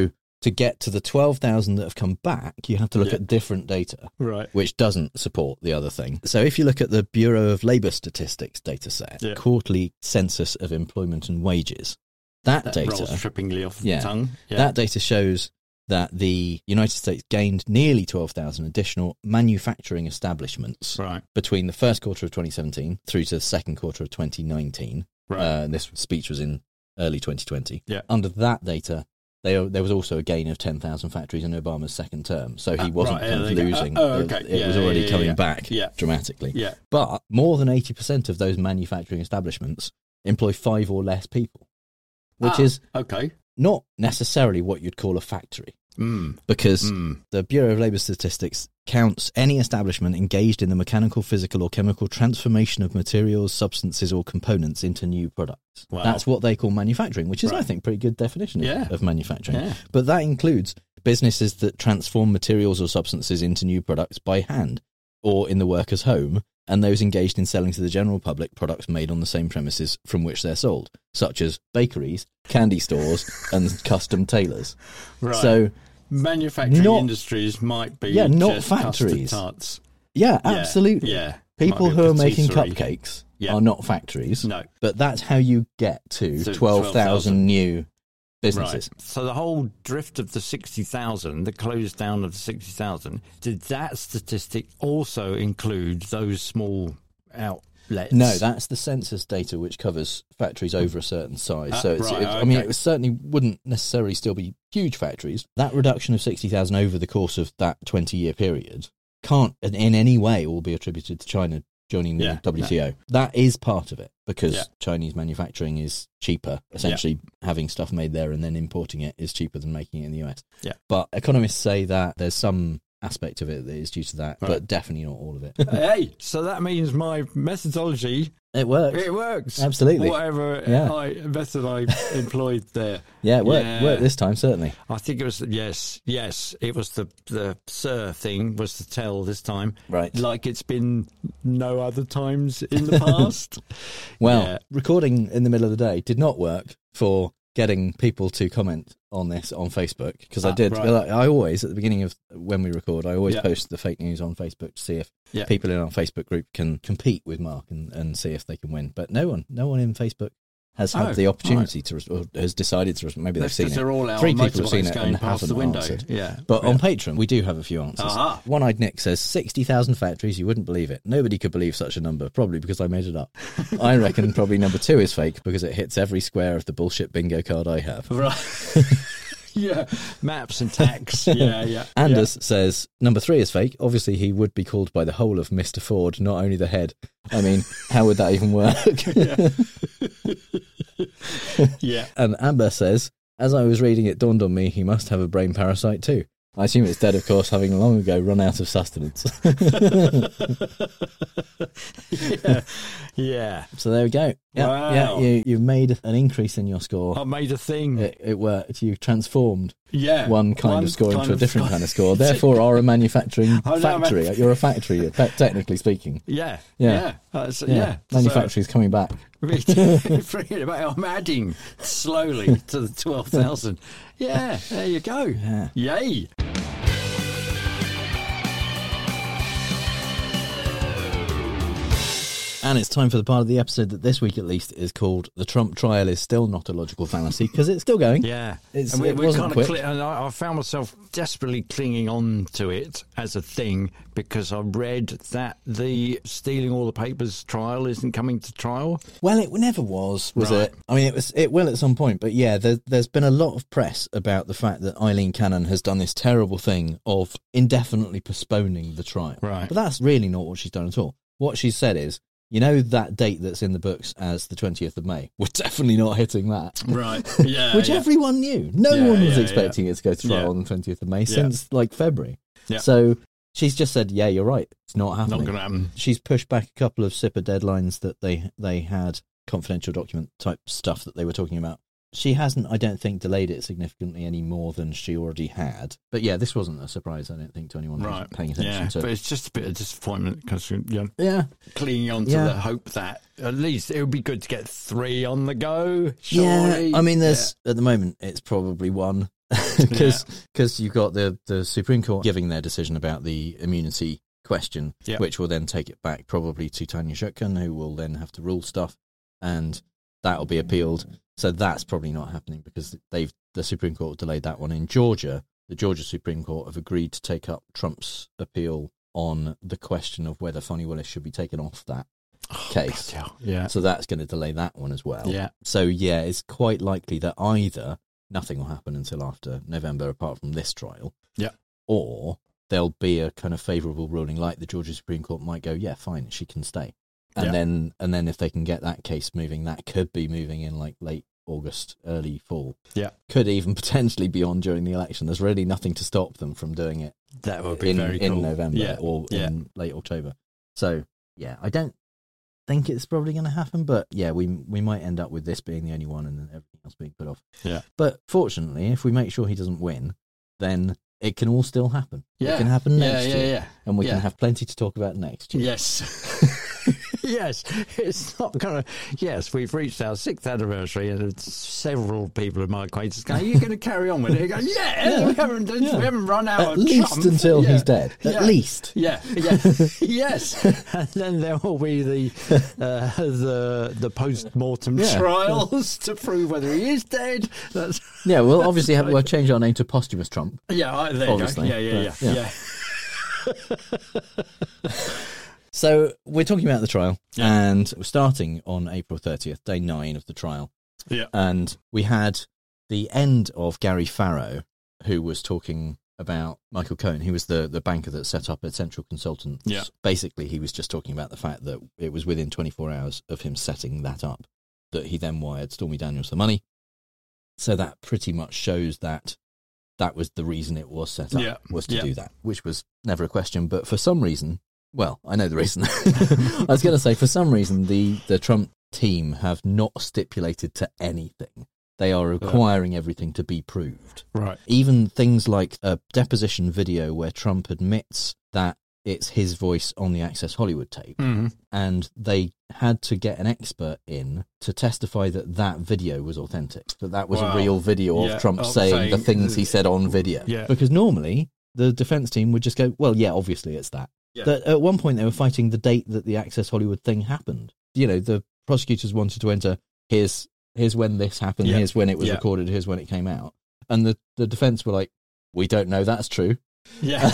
to get to the twelve thousand that have come back, you have to look Yeah. at different data, Right. which doesn't support the other thing. So if you look at the Bureau of Labour Statistics data set, Yeah. quarterly census of employment and wages, that, That data rolls trippingly off yeah, the tongue. Yeah. that data shows that the United States gained nearly twelve thousand additional manufacturing establishments right. between the first quarter of twenty seventeen through to the second quarter of twenty nineteen. Right. Uh, this speech was in early twenty twenty. Yeah. Under that data, they, there was also a gain of ten thousand factories in Obama's second term. So he Ah, wasn't right, kind yeah, of there you go. losing. Uh, oh, It- okay. It, Yeah, was yeah, already yeah, coming yeah. back Yeah. dramatically. Yeah. But more than eighty percent of those manufacturing establishments employ five or less people, which Ah, is okay. not necessarily what you'd call a factory. Mm. Because Mm. the Bureau of Labour Statistics counts any establishment engaged in the mechanical, physical or chemical transformation of materials, substances or components into new products. Wow. That's what they call manufacturing, which is, Right. I think, pretty good definition of, Yeah. of manufacturing. Yeah. But that includes businesses that transform materials or substances into new products by hand or in the worker's home, and those engaged in selling to the general public products made on the same premises from which they're sold, such as bakeries, candy stores and custom tailors. Right. So manufacturing not- industries might be yeah, not just custard factories. tarts. Yeah, Yeah, absolutely. yeah. People Might be a who are making patisserie. cupcakes Yeah. are not factories. No. But that's how you get to So twelve thousand new businesses. Right. So the whole drift of the sixty thousand, the close down of the sixty thousand, did that statistic also include those small outlets? No, that's the census data which covers factories over a certain size. Ah, so it's, right, it, I mean, okay. it certainly wouldn't necessarily still be huge factories. That reduction of sixty thousand over the course of that twenty-year period can't in, in any way all be attributed to China joining the Yeah, W T O. no. That is part of it, because Yeah. Chinese manufacturing is cheaper. Essentially, having stuff made there and then importing it is cheaper than making it in the U S. Yeah. But economists say that there's some aspect of it that is due to that, Right. but definitely not all of it. Hey, so that means my methodology, It works. it works. Absolutely. Whatever Yeah. I, method I employed there. Yeah, it worked, Yeah. worked this time, certainly. I think it was, yes, yes, it was the, the sir thing was to tell this time. Right. Like it's been no other times in the past. Well, Yeah. recording in the middle of the day did not work for getting people to comment on this on Facebook, because I Ah, did. right. like, I always, at the beginning of when we record, I always Yeah. post the fake news on Facebook to see if Yeah. people in our Facebook group can compete with Mark and, and see if they can win. But no one, no one in Facebook has had Oh, the opportunity to, res- or has decided to, res- maybe they've That's seen 'cause it. they're all out Three on people have seen motorbikes it going and past haven't the window. answered. Yeah. But on Yeah. Patreon, we do have a few answers. Aha. One-Eyed Nick says sixty thousand factories. You wouldn't believe it. Nobody could believe such a number, probably because I made it up. I reckon probably number two is fake because it hits every square of the bullshit bingo card I have. Right. Yeah. Maps and tax. Yeah, yeah. Anders says number three is fake. Obviously, he would be called by the whole of Mister Ford, not only the head. I mean, how would that even work? Yeah. And Amber says, as I was reading, it dawned on me he must have a brain parasite too. I assume it's dead, of course, having long ago run out of sustenance. yeah. Yeah. So there we go. Yeah, Wow. yeah. You you made an increase in your score. I made a thing. It, it worked. You transformed Yeah. one kind One of score kind into a of different score. kind of score. Therefore, are a manufacturing Oh, no, factory. man. You're a factory, te- technically speaking. Yeah. Yeah. Yeah. That's- yeah. Manufacturing's coming back. Forget about I'm adding slowly to the twelve thousand. Yeah, there you go. Yeah. Yay. And it's time for the part of the episode that this week, at least, is called "The Trump Trial is Still Not a Logical Fallacy," because it's still going. Yeah. It's, and we, it we wasn't kind quick. of cli- and I, I found myself desperately clinging on to it as a thing because I read that the stealing all the papers trial isn't coming to trial. Well, it never was, was Right. it? I mean, it was. It will at some point, but yeah, there, there's been a lot of press about the fact that Eileen Cannon has done this terrible thing of indefinitely postponing the trial. Right. But that's really not what she's done at all. What she's said is, you know, that date that's in the books as the twentieth of May, we're definitely not hitting that. Right. Yeah. Which yeah. everyone knew. No Yeah, one was yeah, expecting it to go to trial Yeah. on the twentieth of May Yeah. since like February. Yeah. So she's just said, yeah, you're right. It's not happening. Not going to happen. She's pushed back a couple of S I P A deadlines that they, they had, confidential document type stuff that they were talking about. She hasn't, I don't think, delayed it significantly any more than she already had. But yeah, this wasn't a surprise, I don't think, to anyone Right. who's paying attention Yeah, to but it's just a bit of disappointment because you know, Yeah. clinging on to Yeah. the hope that at least it would be good to get three on the go. Yeah, Surely. I mean, there's at the moment it's probably one. because because you've got the, the Supreme Court giving their decision about the immunity question, Yeah. which will then take it back probably to Tanya Chutkan, who will then have to rule stuff, and that will be appealed. So that's probably not happening because they've the Supreme Court delayed that one. In Georgia, the Georgia Supreme Court have agreed to take up Trump's appeal on the question of whether Fani Willis should be taken off that case. Yeah. So that's going to delay that one as well. Yeah. So, yeah, it's quite likely that either nothing will happen until after November, apart from this trial. Yeah. Or there'll be a kind of favourable ruling, like the Georgia Supreme Court might go, yeah, fine, she can stay. And Yeah. then and then if they can get that case moving, that could be moving in like late August, early fall. Yeah. Could even potentially be on during the election. There's really nothing to stop them from doing it. That would be in, very in cool. November Yeah. or Yeah. in late October. So, yeah, I don't think it's probably going to happen, but yeah, we we might end up with this being the only one and then everything else being put off. Yeah. But fortunately, if we make sure he doesn't win, then it can all still happen. Yeah. It can happen Yeah, next yeah, year. yeah. And we Yeah. can have plenty to talk about next year. Yes. Yes, it's not going to. Yes, we've reached our sixth anniversary, and it's several people in my acquaintance go, "Are you going to carry on with it?" I go, "Yeah, Yeah. we haven't, Yeah. we haven't run out At of least Trump." until Yeah. he's dead. At Yeah. least. Yeah, yeah, yes. And then there will be the uh, the the post mortem Yeah. trials to prove whether he is dead. That's Yeah, we'll obviously have we'll change our name to Posthumous Trump. yeah. I- There Obviously, you go. Yeah, yeah, but, yeah, yeah. So we're talking about the trial, and we're starting on April thirtieth, day nine of the trial. Yeah. And we had the end of Gary Farrow, who was talking about Michael Cohen. He was the, the banker that set up Central Consultants. Yeah. Basically, he was just talking about the fact that it was within twenty-four hours of him setting that up that he then wired Stormy Daniels the money. So that pretty much shows that that was the reason it was set up, Yeah. was to Yeah. do that, which was never a question. But for some reason, well, I know the reason. I was going to say, for some reason, the, the Trump team have not stipulated to anything. They are requiring everything to be proved. Right. Even things like a deposition video where Trump admits that it's his voice on the Access Hollywood tape. Mhm. And they had to get an expert in to testify that that video was authentic, that that was Wow. a real video Yeah, of Trump of saying, saying- the things he said on video. Yeah. Because normally the defense team would just go, well, yeah, obviously it's that. Yeah. That at one point they were fighting the date that the Access Hollywood thing happened. You know, the prosecutors wanted to enter, here's here's when this happened, Yeah. here's when it was Yeah. recorded, here's when it came out. And the, the defense were like, we don't know that's true. Yeah.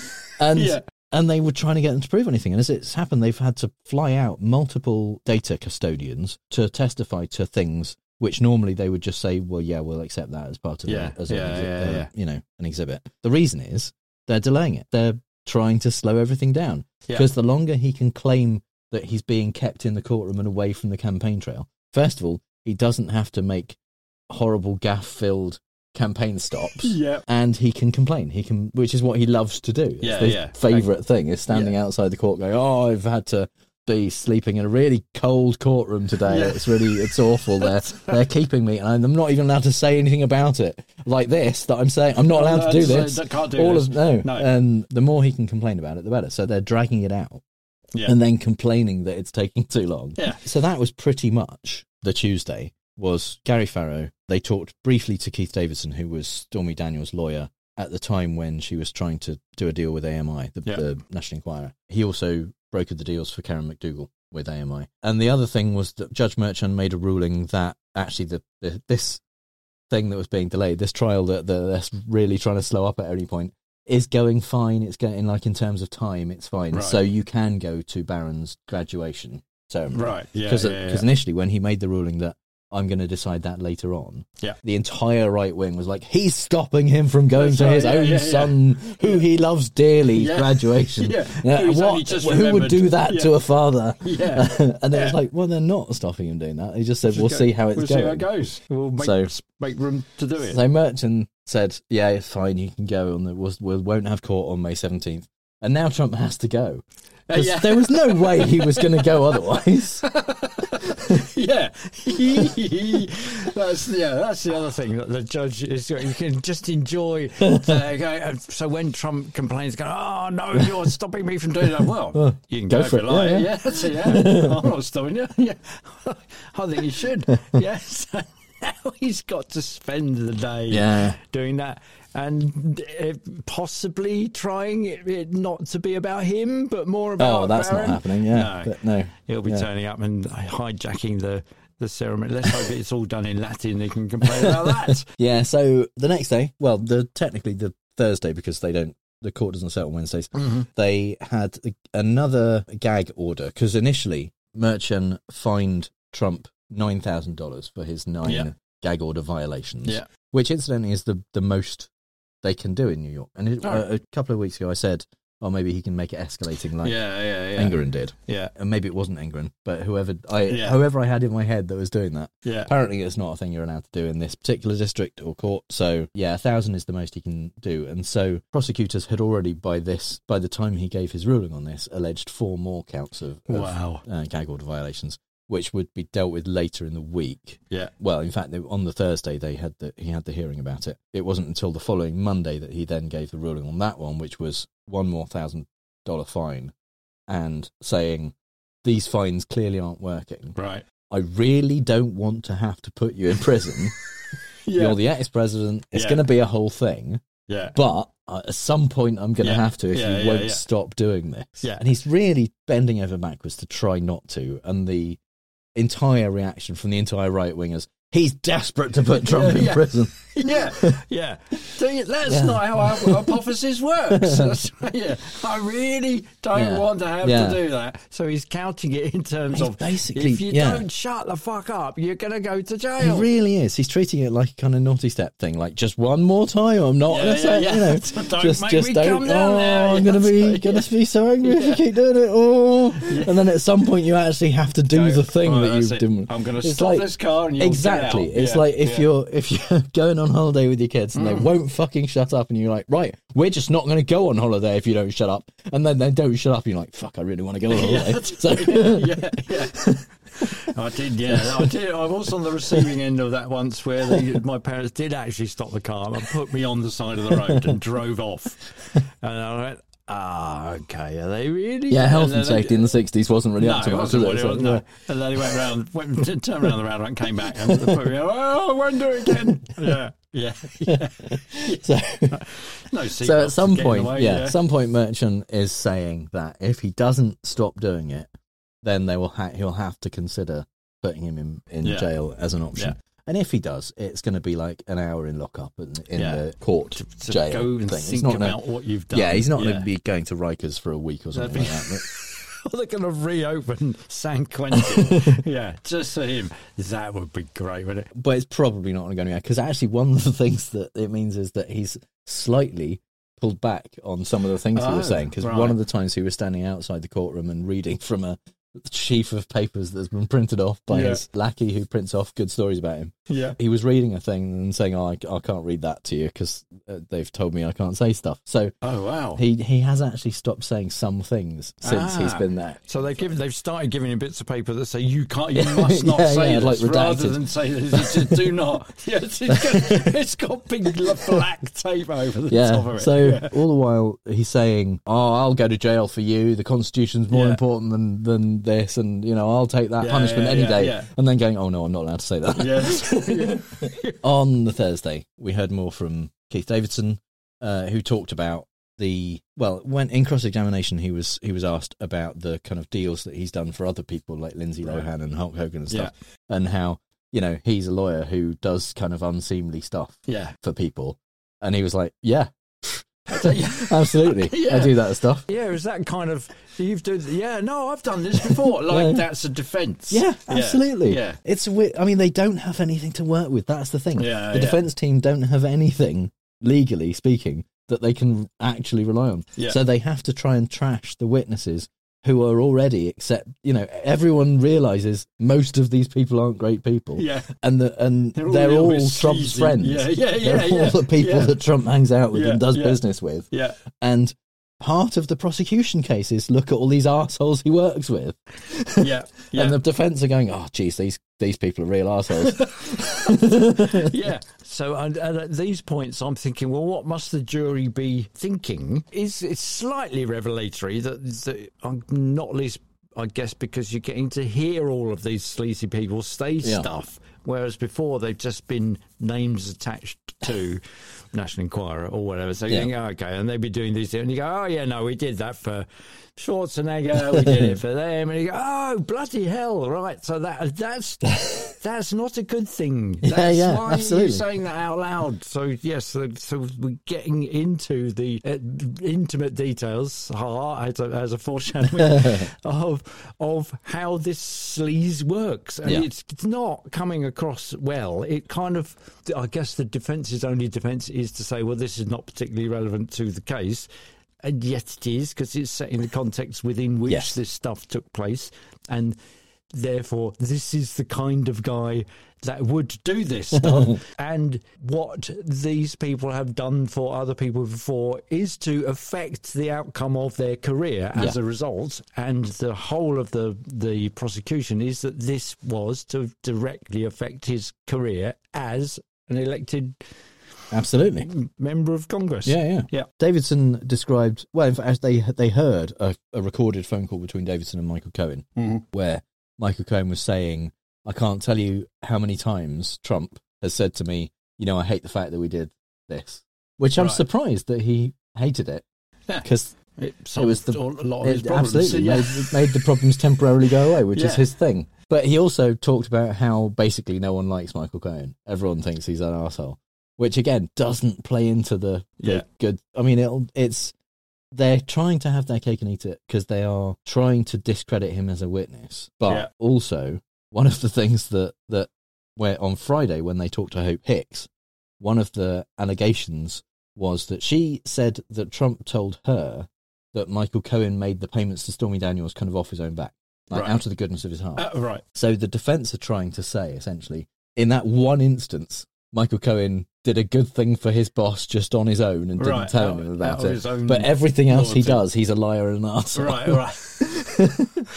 and Yeah. and they were trying to get them to prove anything. And as it's happened, they've had to fly out multiple data custodians to testify to things which normally they would just say, well, yeah, we'll accept that as part of Yeah. a, as Yeah, an exhi- yeah, uh, yeah. you know, an exhibit. The reason is they're delaying it. They're trying to slow everything down. Yeah. Because the longer he can claim that he's being kept in the courtroom and away from the campaign trail, first of all, he doesn't have to make horrible gaff-filled campaign stops. Yeah. And he can complain. He can, which is what he loves to do. It's Yeah, his yeah. favourite thing is standing Yeah. outside the court going, oh, I've had to be sleeping in a really cold courtroom today. Yeah. It's really, it's awful. They're, they're keeping me, and I'm not even allowed to say anything about it. Like this, that I'm saying, I'm not allowed to do That's, uh, this. that can't do All this. of no. No. And the more he can complain about it, the better. So they're dragging it out. Yeah. And then complaining that it's taking too long. Yeah. So that was pretty much the Tuesday, was Gary Farrow. They talked briefly to Keith Davidson, who was Stormy Daniels' lawyer at the time when she was trying to do a deal with A M I, the, Yeah. the National Enquirer. He also brokered the deals for Karen McDougal with A M I. And the other thing was that Judge Merchan made a ruling that actually the, the this thing that was being delayed, this trial that, that they're really trying to slow up at every point, is going fine. It's getting, like, in terms of time, it's fine. Right. So you can go to Barron's graduation ceremony. Right, yeah, Because yeah, yeah. initially, when he made the ruling that I'm going to decide that later on, Yeah. the entire right wing was like, he's stopping him from going That's to right, his yeah, own yeah, yeah. son, who he loves dearly, Yeah. graduation. Yeah. Yeah, Who's only what, just who would remembered. do that Yeah. to a father? Yeah. And it was Yeah. like, well, they're not stopping him doing that. He just said, Just we'll go- see how it's we'll going. see how it goes. We'll make, So- make room to do it. So Merchant said, yeah, it's fine, you can go, and we'll, we won't have court on May seventeenth. And now Trump has to go. 'Cause yeah. there was no way he was going to go otherwise. Yeah, that's yeah. That's the other thing that the judge is. You can just enjoy. Uh, go, so when Trump complains, go, "Oh no, you're stopping me from doing that." Well, Oh, you can go go, for if you it. Yeah, like. yeah. Yeah, that's it, yeah. I'm not stopping you. Yeah, I think you should. Yes. now he's got to spend the day Yeah. doing that. And uh, possibly trying it, it not to be about him, but more about Oh, that's Baron. not happening, yeah. No, But no. he'll be Yeah. turning up and hijacking the, the ceremony. Let's hope it's all done in Latin. They can complain about that. Yeah, so the next day, well, the technically the Thursday, because they don't, the court doesn't settle Wednesdays, Mhm. they had a, another gag order, because initially Merchant fined Trump nine thousand dollars for his nine Yeah. gag order violations, Yeah. which incidentally is the, the most they can do in New York. And it, Oh. a, a couple of weeks ago I said, oh, maybe he can make it escalating like Yeah, yeah, yeah. Engoron did. Yeah. And maybe it wasn't Engoron, but whoever I Yeah. whoever I had in my head that was doing that. Yeah. Apparently it's not a thing you're allowed to do in this particular district or court. So yeah, a thousand is the most he can do. And so prosecutors had already by this by the time he gave his ruling on this, alleged four more counts of, of Wow. uh, gag order violations, which would be dealt with later in the week. Yeah. Well, in fact, they, on the Thursday they had the he had the hearing about it. It wasn't until the following Monday that he then gave the ruling on that one, which was one more thousand dollar fine, and saying these fines clearly aren't working. Right. I really don't want to have to put you in prison. Yeah. You're the ex-president. It's Yeah. going to be a whole thing. Yeah. But uh, at some point, I'm going to Yeah. have to if Yeah, you yeah, won't yeah. stop doing this. Yeah. And he's really bending over backwards to try not to. And the entire reaction from the entire right wingers, he's desperate to put Trump Yeah, in yeah. prison. Yeah, yeah. So yeah, that's Yeah. not how our hypothesis works. That's, yeah, I really don't Yeah. want to have Yeah. to do that. So he's counting it in terms He's of basically- if you yeah. don't shut the fuck up, you're going to go to He jail. really is. He's treating it like a kind of naughty step thing, like just one more time. I'm not Yeah, going to say, yeah, you know, yeah. Don't just make just me don't. come down Oh, there. I'm Yeah, going to be yeah. going to be so angry if you keep doing it. Oh, and then at some point you actually have to do Go, the thing right, that that's you've it. done. I'm going to It's stop like- this car and you'll exactly. get out. It's Yeah, like if yeah. you're if you're going on holiday with your kids and they Mm. won't fucking shut up, and you're like, right, we're just not going to go on holiday if you don't shut up, and then they don't shut up, and you're like, fuck, I really want to go on holiday. Yeah, So yeah, yeah. I did, yeah. I did. I was on the receiving end of that once, where they, my parents did actually stop the car and put me on the side of the road and drove off. And I went, ah, okay, are they really? yeah, health and then they- safety in the sixties wasn't really no, up to it much, wasn't was what it? it was, So, no. yeah. And then he went round, went, turned around the roundabout and came back and put me on, oh, I won't do it again. Yeah, yeah, yeah. So, No so seatbelts at some to get in the point, way, yeah, yeah. at some point, Merchant is saying that if he doesn't stop doing it, then they will ha- he'll have to consider putting him in, in Yeah. jail as an option. Yeah. And if he does, it's going to be like an hour in lockup in, in Yeah. the court To- to jail go and thing. It's think not about gonna, what you've done. Yeah, he's not going Yeah. to be going to Rikers for a week or something That'd be- like that. But They're going to reopen San Quentin. Yeah, just for him. That would be great, wouldn't it? but it's probably not going to go because actually one of the things that it means is that he's slightly pulled back on some of the things he was Oh, saying, because right. one of the times he was standing outside the courtroom and reading from a sheaf of papers that's been printed off by Yeah. his lackey who prints off good stories about him. Yeah. He was reading a thing and saying, oh, I, I can't read that to you because uh, they've told me I can't say stuff. So Oh, wow. he, he has actually stopped saying some things since he's Ah. been there. So they've given, they've started giving him bits of paper that say you can't, you must not Yeah, say yeah, this, like rather redacted. than say this. It's just do not. Yeah, it's, it's got, it's got big black tape over the top Yeah, of it. so yeah. all the while he's saying, oh, I'll go to jail for you. The Constitution's more Yeah. important than, than this, and, you know, I'll take that Yeah, punishment yeah, any yeah, day. yeah. And then going, oh, no, I'm not allowed to say that. Yeah. On the Thursday, we heard more from Keith Davidson, uh, who talked about the, well, when in cross-examination, he was he was asked about the kind of deals that he's done for other people like Lindsay Right. Lohan and Hulk Hogan and stuff, and how, you know, he's a lawyer who does kind of unseemly stuff Yeah. for people. And he was like, yeah, absolutely. Yeah. I do that stuff. Yeah, is that kind of you've done? Yeah, no, I've done this before. Like Yeah. that's a defence. Yeah, absolutely. Yeah, It's wi- I mean, they don't have anything to work with. That's the thing. Yeah, the yeah. defense team don't have anything, legally speaking, that they can actually rely on. Yeah. So they have to try and trash the witnesses who are already, except, you know, everyone realizes most of these people aren't great people. Yeah. And the, and They're they're, all a all, little bit Trump's sleazy. friends. Yeah, yeah, yeah, They're all yeah, the people yeah. that Trump hangs out with Yeah, and does yeah. business with. Yeah. And part of the prosecution case is look at all these arseholes he works with. Yeah, yeah. And the defence are going, oh, geez, these these people are real arseholes. Yeah. So and, and at these points, I'm thinking, well, what must the jury be thinking? Is it's slightly revelatory that, that I'm not least, I guess, because you're getting to hear all of these sleazy people say Yeah. stuff. whereas before they've just been names attached to National Enquirer or whatever. So Yeah. you go, okay, and they'd be doing these, and you go, oh yeah, no, we did that for Schwarzenegger, we did it for them, and you go, oh bloody hell, right? So that that's that's not a good thing. That's Yeah, yeah, why absolutely. you're saying that out loud. So yes, so, so we're getting into the uh, intimate details, ha, as a, as a foreshadowing of of how this sleaze works, and Yeah. it's, it's not coming across well. It kind of, I guess, the defence's only defense is to say, well, this is not particularly relevant to the case. And yet it is, because it's set in the context within which Yes. this stuff took place. And therefore, this is the kind of guy that would do this stuff. And what these people have done for other people before is to affect the outcome of their career as Yeah. a result. And the whole of the, the prosecution is that this was to directly affect his career as an elected Absolutely. member of Congress. Yeah, yeah. Yeah. Davidson described, well, in fact, as they they heard a, a recorded phone call between Davidson and Michael Cohen, Mhm. where Michael Cohen was saying, I can't tell you how many times Trump has said to me, you know, I hate the fact that we did this, which I'm Right. surprised that he hated it. Yeah. Because It it was the solved a lot of his it problems. absolutely Yeah. made, it made the problems temporarily go away, which is Yeah. his thing. But he also talked about how basically no one likes Michael Cohen. Everyone thinks he's an arsehole, which again doesn't play into the, the Yeah. good. I mean, it'll, it's they're trying to have their cake and eat it because they are trying to discredit him as a witness. But Yeah. also, one of the things that that where on Friday when they talked to Hope Hicks, one of the allegations was that she said that Trump told her that Michael Cohen made the payments to Stormy Daniels kind of off his own back, like Right. out of the goodness of his heart. Uh, right. So the defense are trying to say, essentially, in that one instance, Michael Cohen did a good thing for his boss just on his own and didn't Right, tell out- him out about of it. his own But everything else he loyalty. does, he's a liar and an arsehole. Right, right.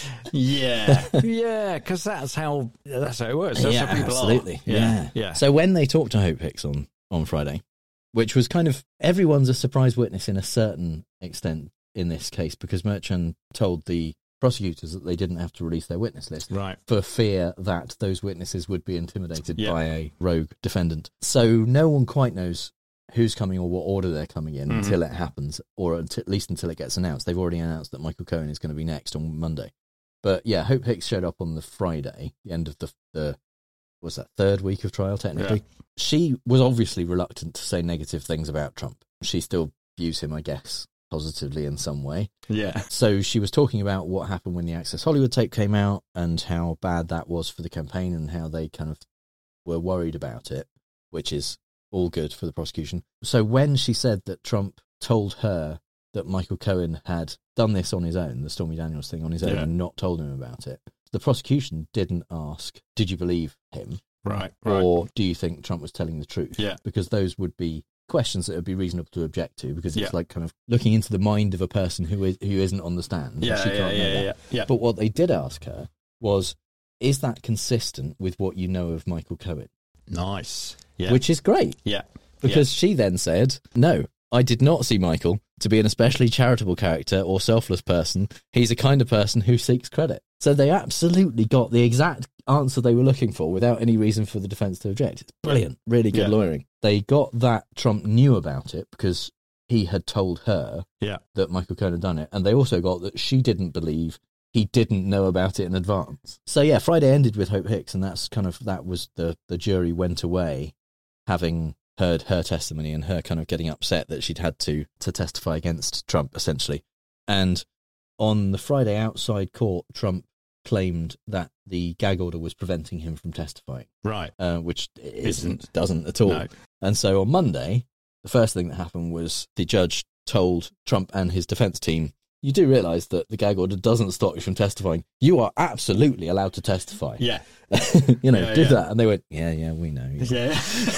yeah, yeah, because that's how that's how it works. That's yeah, how people absolutely. are. Yeah. Yeah, yeah. So when they talked to Hope Hicks on, on Friday, which was kind of everyone's a surprise witness in a certain extent in this case, because Merchan told the prosecutors that they didn't have to release their witness list Right. for fear that those witnesses would be intimidated Yeah. by a rogue defendant. So no one quite knows who's coming or what order they're coming in Mhm. until it happens, or at at least until it gets announced. They've already announced that Michael Cohen is going to be next on Monday. But yeah, Hope Hicks showed up on the Friday, the end of the, the what's that, third week of trial, technically. Yeah. She was obviously reluctant to say negative things about Trump. She still views him, I guess, positively in some way. Yeah. So she was talking about what happened when the Access Hollywood tape came out and how bad that was for the campaign and how they kind of were worried about it, which is all good for the prosecution. So when she said that Trump told her that Michael Cohen had done this on his own, the Stormy Daniels thing on his own, Yeah. and not told him about it, the prosecution didn't ask, did you believe him? Right, right. Or do you think Trump was telling the truth? Yeah. Because those would be questions that would be reasonable to object to, because it's Yeah. like kind of looking into the mind of a person who is who isn't on the stand. Yeah, she yeah, can't know yeah, that. yeah, yeah. But what they did ask her was, is that consistent with what you know of Michael Cohen? Nice. Yeah. Which is great. Yeah. Because she then said, no, I did not see Michael to be an especially charitable character or selfless person. He's a kind of person who seeks credit. So they absolutely got the exact answer they were looking for without any reason for the defence to object. It's brilliant. Really good Yeah. lawyering. They got that Trump knew about it because he had told her Yeah. that Michael Cohen had done it. And they also got that she didn't believe he didn't know about it in advance. So yeah, Friday ended with Hope Hicks, and that's kind of, that was the, the jury went away having heard her testimony and her kind of getting upset that she'd had to to testify against Trump, essentially. And on the Friday outside court, Trump claimed that the gag order was preventing him from testifying. Right. Uh, which isn't, Isn't. doesn't at all. No. And so on Monday, the first thing that happened was the judge told Trump and his defense team, you do realise that the gag order doesn't stop you from testifying. You are absolutely allowed to testify. Yeah. you know, Yeah, did yeah. that. And they went, yeah, yeah, we know. Yeah.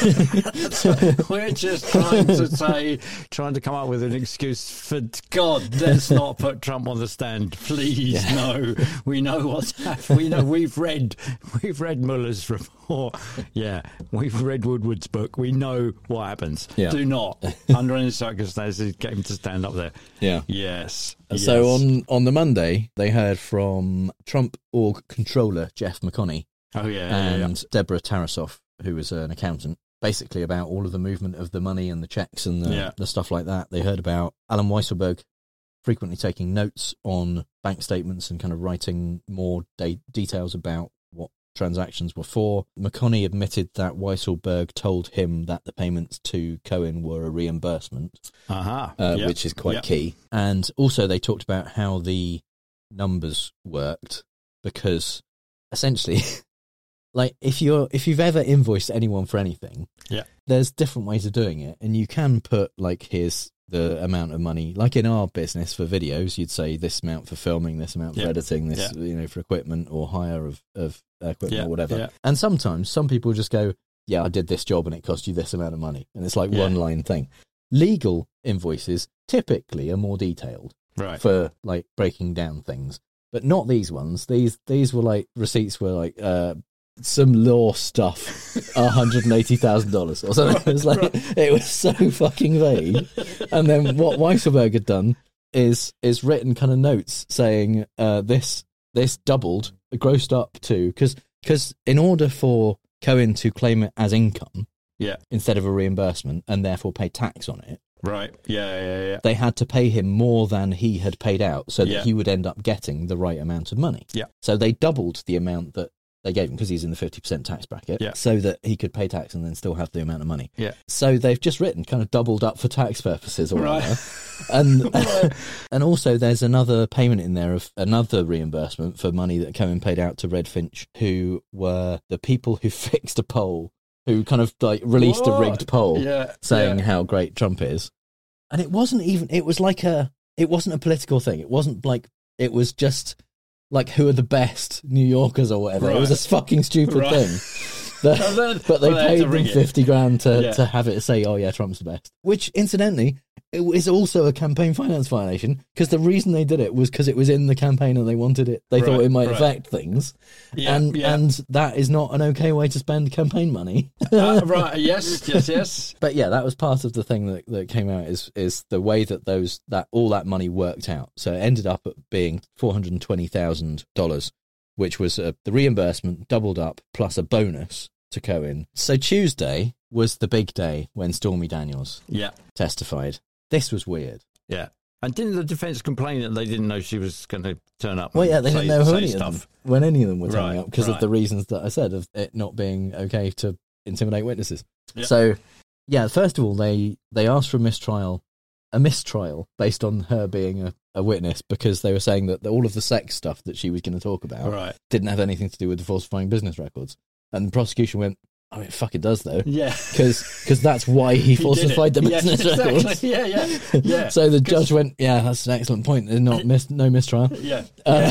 So we're just trying to say, trying to come up with an excuse for God, let's not put Trump on the stand. Please, Yeah. no. We know what's happened. We know we've read we've read Mueller's report. Yeah. We've read Woodward's book. We know what happens. Yeah. Do not, under any circumstances, get him to stand up there. Yeah. Yes. So Yes. on, on the Monday, they heard from Trump org controller Jeff McConney, Oh, yeah. yeah and yeah. Deborah Tarasoff, who was an accountant, basically about all of the movement of the money and the checks and the, Yeah. the stuff like that. They heard about Alan Weisselberg frequently taking notes on bank statements and kind of writing more de- details about what transactions were for. McConney admitted that Weisselberg told him that the payments to Cohen were a reimbursement, uh-huh. uh, yep. which is quite yep. key. And also they talked about how the numbers worked, because essentially, like if you're if you've ever invoiced anyone for anything, yeah, there's different ways of doing it, and you can put like here's the amount of money. Like in our business for videos, you'd say this amount for filming, this amount for Yeah. editing, this Yeah. you know for equipment or hire of of equipment Yeah. or whatever. Yeah. And sometimes some people just go, yeah, I did this job and it cost you this amount of money, and it's like Yeah. one line thing. Legal invoices typically are more detailed Right. for like breaking down things, but not these ones. These these were like receipts were like uh, some law stuff, one hundred and eighty thousand dollars or something. It was like it was so fucking vague. And then what Weisselberg had done is is written kind of notes saying uh, this this doubled, grossed up to because because in order for Cohen to claim it as income, Yeah. instead of a reimbursement, and therefore pay tax on it, Right. Yeah, yeah, yeah. they had to pay him more than he had paid out so that Yeah. he would end up getting the right amount of money. Yeah. So they doubled the amount that they gave him because he's in the fifty percent tax bracket, Yeah. so that he could pay tax and then still have the amount of money. Yeah. So they've just written kind of doubled up for tax purposes or Right. whatever. And, and also there's another payment in there of another reimbursement for money that Cohen paid out to Red Finch, who were the people who fixed a poll, who kind of like released a What? rigged poll Yeah, saying yeah. how great Trump is. And it wasn't even, it was like a, it wasn't a political thing. It wasn't like, it was just like, who are the best New Yorkers or whatever. It was Right. a fucking stupid Right. thing. But, And then- but they but they had paid to them ring it. fifty grand to, Yeah. to have it say, oh yeah, Trump's the best. Which, incidentally, it is also a campaign finance violation, because the reason they did it was because it was in the campaign and they wanted it, they thought Right, it might right. affect things. Yeah, and yeah. and that is not an okay way to spend campaign money. Uh, right. Yes. Yes. Yes. But yeah, that was part of the thing that, that came out is is the way that those that all that money worked out. So it ended up at being four hundred and twenty thousand dollars, which was uh, the reimbursement doubled up plus a bonus to Cohen. So Tuesday was the big day when Stormy Daniels Yeah. testified. This was weird. Yeah. And didn't the defence complain that they didn't know she was going to turn up? Well, and yeah, they say, didn't know who say any of stuff? them, when any of them were turning Right, up because right. of the reasons that I said of it not being okay to intimidate witnesses. Yeah. So, yeah, first of all, they, they asked for a mistrial, a mistrial based on her being a, a witness, because they were saying that the, all of the sex stuff that she was going to talk about Right. didn't have anything to do with the falsifying business records. And the prosecution went, I mean, fuck, it does though. Yeah. Because that's why he did falsified the it. Yes, business exactly. records. Yeah, yeah, yeah. So the judge went, yeah, that's an excellent point. There's not mis- no mistrial. Yeah. Uh,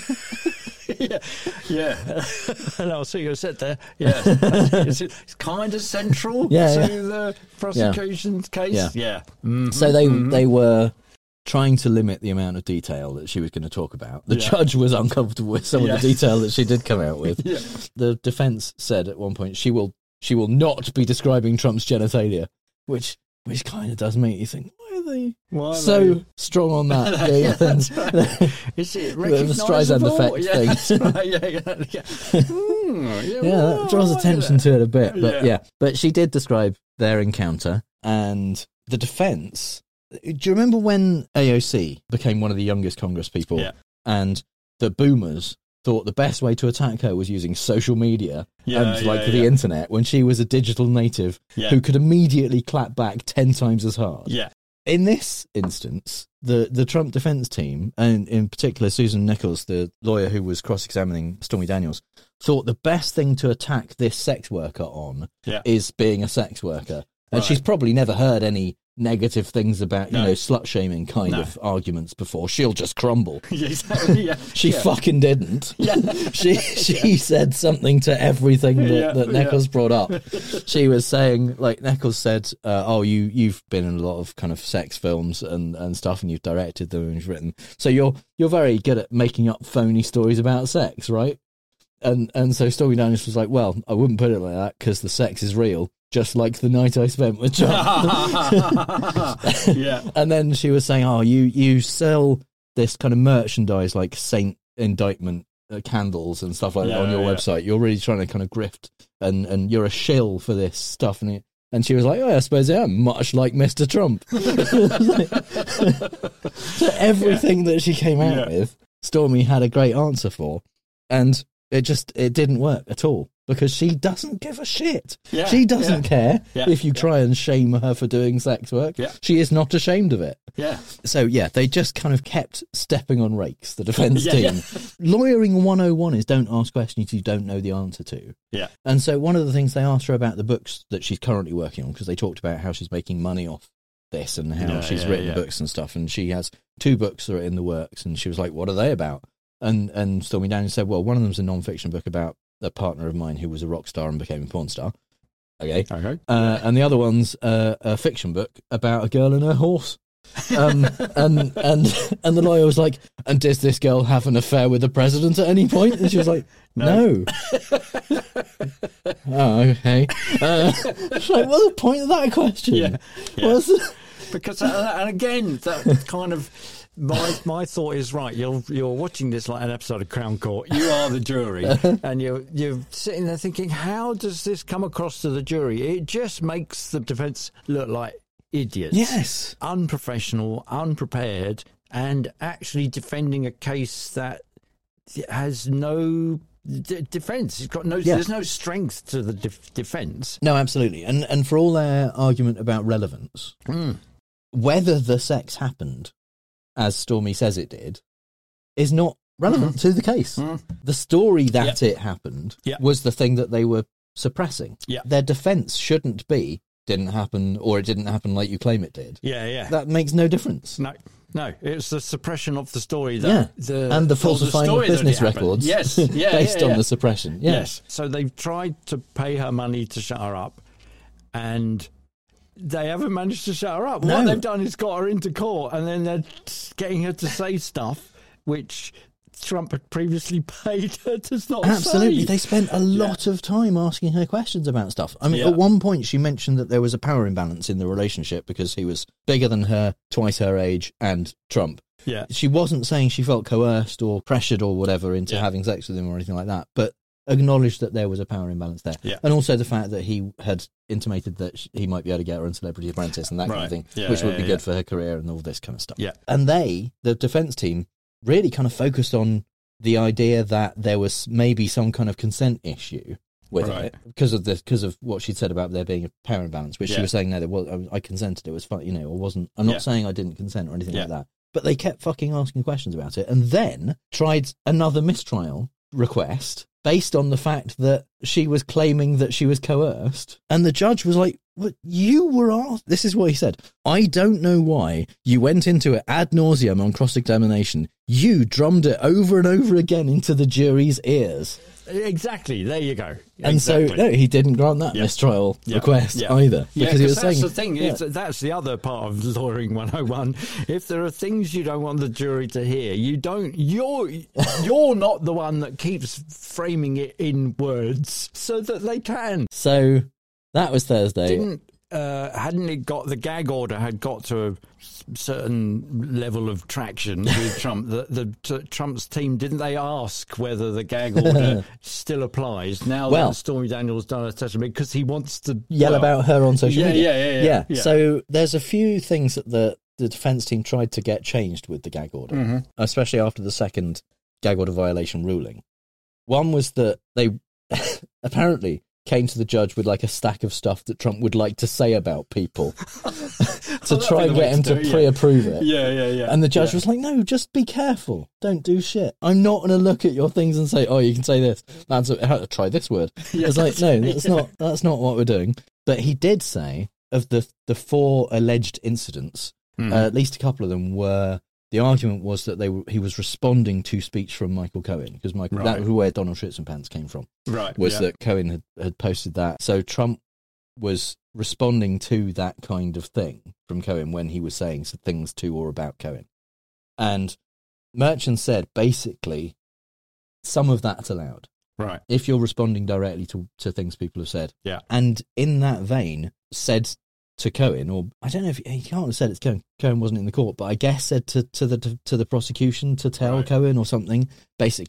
yeah, yeah. And I'll see you said there. Yeah, it's, it's kind of central Yeah, to yeah. the prosecution's case. Yeah. Yeah. Mhm, So they mhm. they were trying to limit the amount of detail that she was going to talk about. The Yeah. judge was uncomfortable with some Yeah. of the detail that she did come out with. Yeah. The defense said at one point she will she will not be describing Trump's genitalia, which which kind of does make you think, why are they Why are so they- strong on that? Yeah, thing? that's right. Is it The Streisand recognisable? effect Yeah, thing. that's right. Yeah, yeah, yeah. Hmm, yeah, Yeah, well, that draws why attention is that? to it a bit. But yeah. Yeah. But she did describe their encounter, and the defense. Do you remember when A O C became one of the youngest Congress people, Yeah. and the boomers thought the best way to attack her was using social media Yeah, and like yeah, the yeah. internet, when she was a digital native Yeah. who could immediately clap back ten times as hard? Yeah. In this instance, the, the Trump defense team, and in particular Susan Nichols, the lawyer who was cross-examining Stormy Daniels, thought the best thing to attack this sex worker on Yeah. is being a sex worker. And Right. she's probably never heard any negative things about, you No. know, slut-shaming kind No. of arguments before. She'll just crumble. Yeah, exactly. Yeah. She yeah. fucking didn't. Yeah. She she said something to everything that, Yeah, that yeah. Nichols brought up. She was saying, like, Nichols said, uh, oh, you, you've been in a lot of kind of sex films and, and stuff, and you've directed them and you've written. So you're you're very good at making up phony stories about sex, right? And and so Stormy Daniels was like, well, I wouldn't put it like that because the sex is real, just like the night I spent with Trump. Yeah. And then she was saying, oh, you, you sell this kind of merchandise like Saint Indictment uh, candles and stuff like that Yeah, on your yeah. website. You're really trying to kind of grift, and, and you're a shill for this stuff. And it, and she was like, oh, I suppose I am, much like Mister Trump. So everything yeah. that she came out yeah. with, Stormy had a great answer for, and it just it didn't work at all. Because she doesn't give a shit. Yeah, she doesn't yeah, care yeah, if you yeah. try and shame her for doing sex work. Yeah. She is not ashamed of it. Yeah. So, yeah, they just kind of kept stepping on rakes, the defence yeah, team. Yeah. Lawyering one oh one is don't ask questions you don't know the answer to. Yeah. And so one of the things they asked her about the books that she's currently working on, because they talked about how she's making money off this and how yeah, she's yeah, written yeah. books and stuff. And she has two books that are in the works. And she was like, what are they about? And, and Stormy Daniels said, well, one of them's a non-fiction book about a partner of mine who was a rock star and became a porn star. Okay. Okay. Uh, and the other one's uh, a fiction book about a girl and her horse. Um, and and and the lawyer was like, and does this girl have an affair with the president at any point? And she was like, no. no. Oh, okay. Uh, it's like, what's the point of that question? Yeah. yeah. What's the... Because, uh, and again, that kind of... My my thought is right. You're you're watching this like an episode of Crown Court. You are the jury, and you're you're sitting there thinking, how does this come across to the jury? It just makes the defence look like idiots. Yes, unprofessional, unprepared, and actually defending a case that has no d- defence. It's got no. Yeah. There's no strength to the def- defence. No, absolutely, and and for all their argument about relevance, mm. whether the sex happened as Stormy says it did, is not relevant mm-hmm. to the case. Mm. The story that yep. it happened yep. was the thing that they were suppressing. Yep. Their defence shouldn't be, didn't happen, or it didn't happen like you claim it did. Yeah, yeah. That makes no difference. No, no. It's the suppression of the story. That yeah. the, and the falsifying the of business records yes. yeah, based yeah, yeah. on the suppression. Yeah. Yes. So they've tried to pay her money to shut her up, and... they haven't managed to shut her up. No. What they've done is got her into court, and then they're getting her to say stuff which Trump had previously paid her to not Absolutely. say. They spent a lot yeah. of time asking her questions about stuff. I mean, yeah. at one point she mentioned that there was a power imbalance in the relationship because he was bigger than her, twice her age, and Trump. Yeah. She wasn't saying she felt coerced or pressured or whatever into yeah. having sex with him or anything like that, but acknowledged that there was a power imbalance there. Yeah. And also the fact that he had intimated that he might be able to get her on Celebrity Apprentice and that right. kind of thing, yeah, which would yeah, be yeah. good for her career and all this kind of stuff. Yeah. And they, the defence team, really kind of focused on the idea that there was maybe some kind of consent issue with right. it because of the because of what she'd said about there being a power imbalance, which yeah. she was saying no, there was, I, I consented, it was fine, you know, or wasn't. I'm not yeah. saying I didn't consent or anything yeah. like that, but they kept fucking asking questions about it, and then tried another mistrial request based on the fact that she was claiming that she was coerced, and the judge was like, "What you were asked?" This is what he said: "I don't know why you went into it ad nauseum on cross-examination. You drummed it over and over again into the jury's ears." Exactly. There you go. And exactly. so, no, he didn't grant that yeah. mistrial yeah. request yeah. either. Yeah, because he was that's saying, the thing. yeah. It's, that's the other part of lawyering one oh one. If there are things you don't want the jury to hear, you don't. You're you're not the one that keeps framing it in words so that they can. So that was Thursday. Didn't uh, hadn't it got the gag order had got to a certain level of traction with Trump? The, the t- Trump's team, didn't they ask whether the gag order still applies now well, that Stormy Daniels done a testimony because he wants to yell well, about her on social yeah, media? Yeah yeah, yeah, yeah, yeah. So there's a few things that the the defence team tried to get changed with the gag order, mm-hmm. especially after the second gag order violation ruling. One was that they apparently came to the judge with like a stack of stuff that Trump would like to say about people to oh, try and get him to, to yeah. pre-approve it. Yeah, yeah, yeah. And the judge yeah. was like, no, just be careful. Don't do shit. I'm not going to look at your things and say, oh, you can say this. That's a, try this word. Yeah, it's like, no, that's yeah. not that's not what we're doing. But he did say of the the four alleged incidents, mm. uh, at least a couple of them were, the argument was that they were, he was responding to speech from Michael Cohen, because Michael, right. that was where Donald Schützenpants came from. Right. Was yeah. that Cohen had, had posted that. So Trump was responding to that kind of thing from Cohen when he was saying things to or about Cohen. And Merchant said, basically, some of that's allowed. Right. If you're responding directly to, to things people have said. Yeah. And in that vein, said to Cohen, or I don't know if he can't have said it's Cohen. Cohen wasn't in the court, but I guess said to, to the to the prosecution to tell right. Cohen or something. Basically,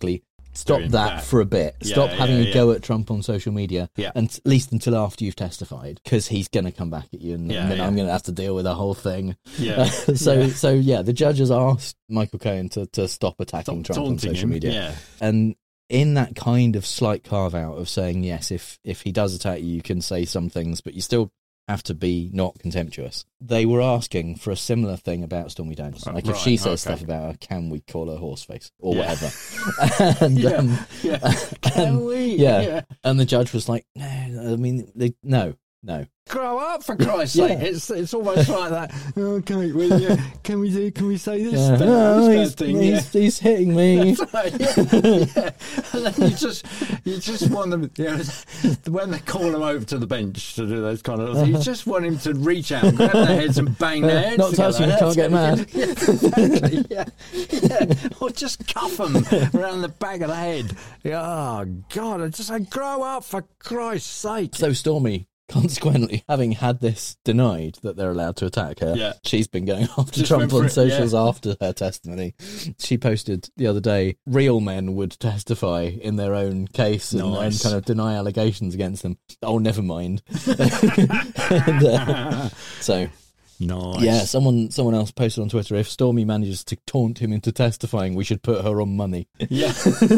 Stop doing that, that. for a bit. Yeah, Stop yeah, having yeah. a go at Trump on social media, Yeah. and at least until after you've testified, because he's going to come back at you, and, Yeah, and then yeah. I'm going to have to deal with the whole thing. Yeah. so, Yeah. so yeah, the judges asked Michael Cohen to, to stop attacking Stop Trump on taunting social him, media, yeah. and in that kind of slight carve out of saying yes, if if he does attack you, you can say some things, but you still have to be not contemptuous. They were asking for a similar thing about Stormy Daniels. Oh, Like right, if she says okay. stuff about her, can we call her horseface or Yeah. whatever? and, Yeah, um, yeah. Can and- we? Yeah. Yeah. And the judge was like, no, I mean, they, no, no. Grow up, for Christ's Yeah. sake! It's it's almost like that. Okay, well, yeah, can we do? Can we say this? Yeah. bad- Oh, this he's, bad thing? he's, he's hitting me. That's right, yeah, yeah. And then you just, you just want them, you know, when they call them over to the bench to do those kind of things, you just want him to reach out and grab their heads and bang their heads Not together. touching, you can't get mad. Yeah, exactly, yeah, yeah. Or just cuff them around the back of the head. Yeah, oh, God, I just say, grow up, for Christ's sake. So Stormy, consequently, having had this denied that they're allowed to attack her, Yeah. she's been going after Just Trump went for on it, socials yeah. after her testimony. She posted the other day, real men would testify in their own case and, and Nice. kind of deny allegations against them. Oh, never mind. And, uh, so... Nice. Yeah, someone someone else posted on Twitter, if Stormy manages to taunt him into testifying, we should put her on money. Yeah.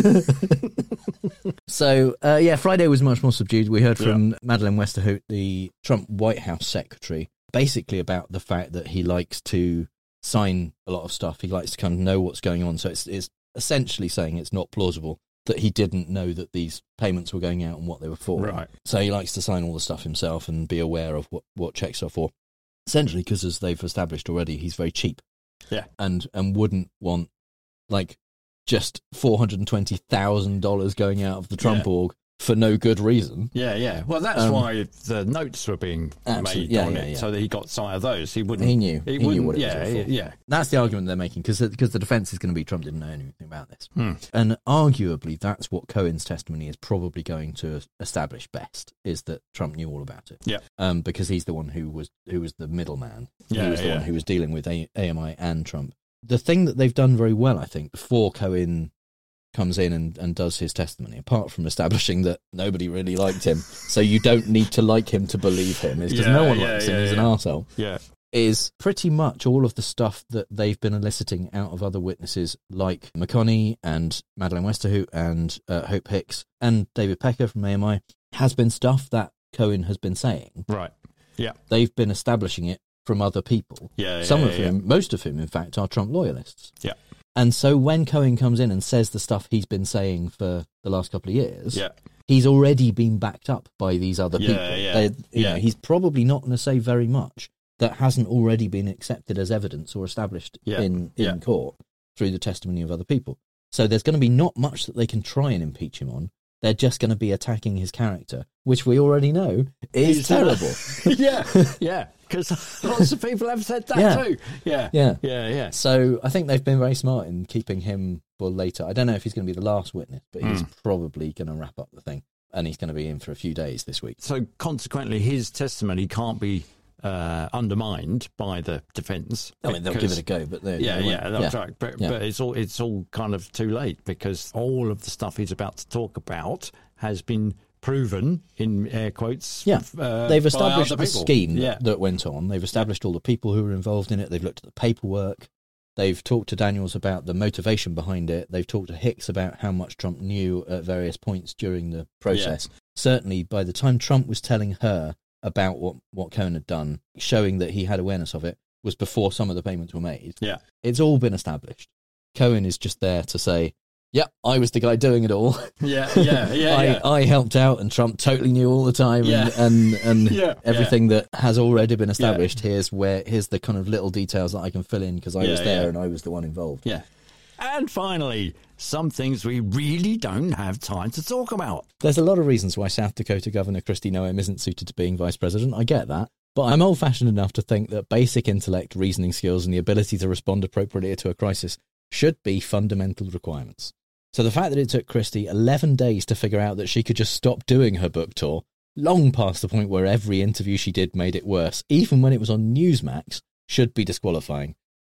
So, uh, yeah, Friday was much more subdued. We heard from Madeleine Westerhout, the Trump White House secretary, basically about the fact that he likes to sign a lot of stuff. He likes to kind of know what's going on. So it's, it's essentially saying it's not plausible that he didn't know that these payments were going out and what they were for. Right. So he likes to sign all the stuff himself and be aware of what, what checks are for. Essentially, because as they've established already, he's very cheap. Yeah. And and wouldn't want, like, just four hundred twenty thousand dollars going out of the Trump Yeah. org for no good reason. Yeah, yeah. Well, that's Um, why the notes were being Absolutely. made Yeah, on yeah, it, yeah. so that he got sight of those. He wouldn't. He knew. He, knew wouldn't- what it yeah, was all for. yeah. That's the argument they're making, because because the defence is going to be Trump didn't know anything about this. Hmm. And arguably, that's what Cohen's testimony is probably going to establish best, is that Trump knew all about it. Yeah. Um, because he's the one who was who was the middleman. Yeah, he was the yeah. one who was dealing with A- AMI and Trump. The thing that they've done very well, I think, before Cohen comes in and, and does his testimony, apart from establishing that nobody really liked him, so you don't need to like him to believe him, is because Yeah, no one yeah, likes him, yeah, he's an yeah. arsehole, Yeah. is pretty much all of the stuff that they've been eliciting out of other witnesses like McConney and Madeleine Westerhout and uh, Hope Hicks and David Pecker from A M I has been stuff that Cohen has been saying. Right. Yeah. They've been establishing it from other people. Yeah, yeah, Some yeah, of whom, yeah. most of whom, in fact, are Trump loyalists. Yeah. And so when Cohen comes in and says the stuff he's been saying for the last couple of years, Yeah. he's already been backed up by these other Yeah, people. yeah, They- you yeah. know, he's probably not going to say very much that hasn't already been accepted as evidence or established Yeah, in, in yeah. court through the testimony of other people. So there's going to be not much that they can try and impeach him on. They're just going to be attacking his character, which we already know is He's- terrible. yeah, yeah, because lots of people have said that Yeah. too. Yeah, Yeah. yeah, yeah. So I think they've been very smart in keeping him for later. I don't know if he's going to be the last witness, but he's Mm. probably going to wrap up the thing. And he's going to be in for a few days this week. So consequently, his testimony can't be uh, undermined by the defence. I mean, they'll give it a go, but they yeah, they yeah, won't. that's Yeah. right. But, Yeah. but it's all it's all kind of too late, because all of the stuff he's about to talk about has been proven in air quotes. Yeah, uh, they've by established other the people. scheme Yeah, that, that went on. They've established all the people who were involved in it. They've looked at the paperwork. They've talked to Daniels about the motivation behind it. They've talked to Hicks about how much Trump knew at various points during the process. Certainly, by the time Trump was telling her about what, what Cohen had done, showing that he had awareness of it, was before some of the payments were made. Yeah. It's all been established. Cohen is just there to say, yep, I was the guy doing it all. yeah, yeah, yeah. I, yeah. I helped out, and Trump totally knew all the time, Yeah. and and, and Yeah, everything that has already been established. Here's where here's the kind of little details that I can fill in because I Yeah, was there yeah. and I was the one involved. Yeah. And finally, some things we really don't have time to talk about. There's a lot of reasons why South Dakota Governor Kristi Noem isn't suited to being vice president. I get that. But I'm old-fashioned enough to think that basic intellect, reasoning skills, and the ability to respond appropriately to a crisis should be fundamental requirements. So the fact that it took Kristi eleven days to figure out that she could just stop doing her book tour, long past the point where every interview she did made it worse, even when it was on Newsmax, should be disqualifying.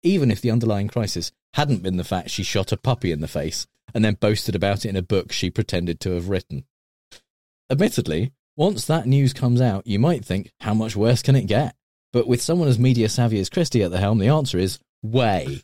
even if the underlying crisis hadn't been the fact she shot a puppy in the face and then boasted about it in a book she pretended to have written. Admittedly, once that news comes out, you might think, how much worse can it get? But with someone as media savvy as Christie at the helm, the answer is, way.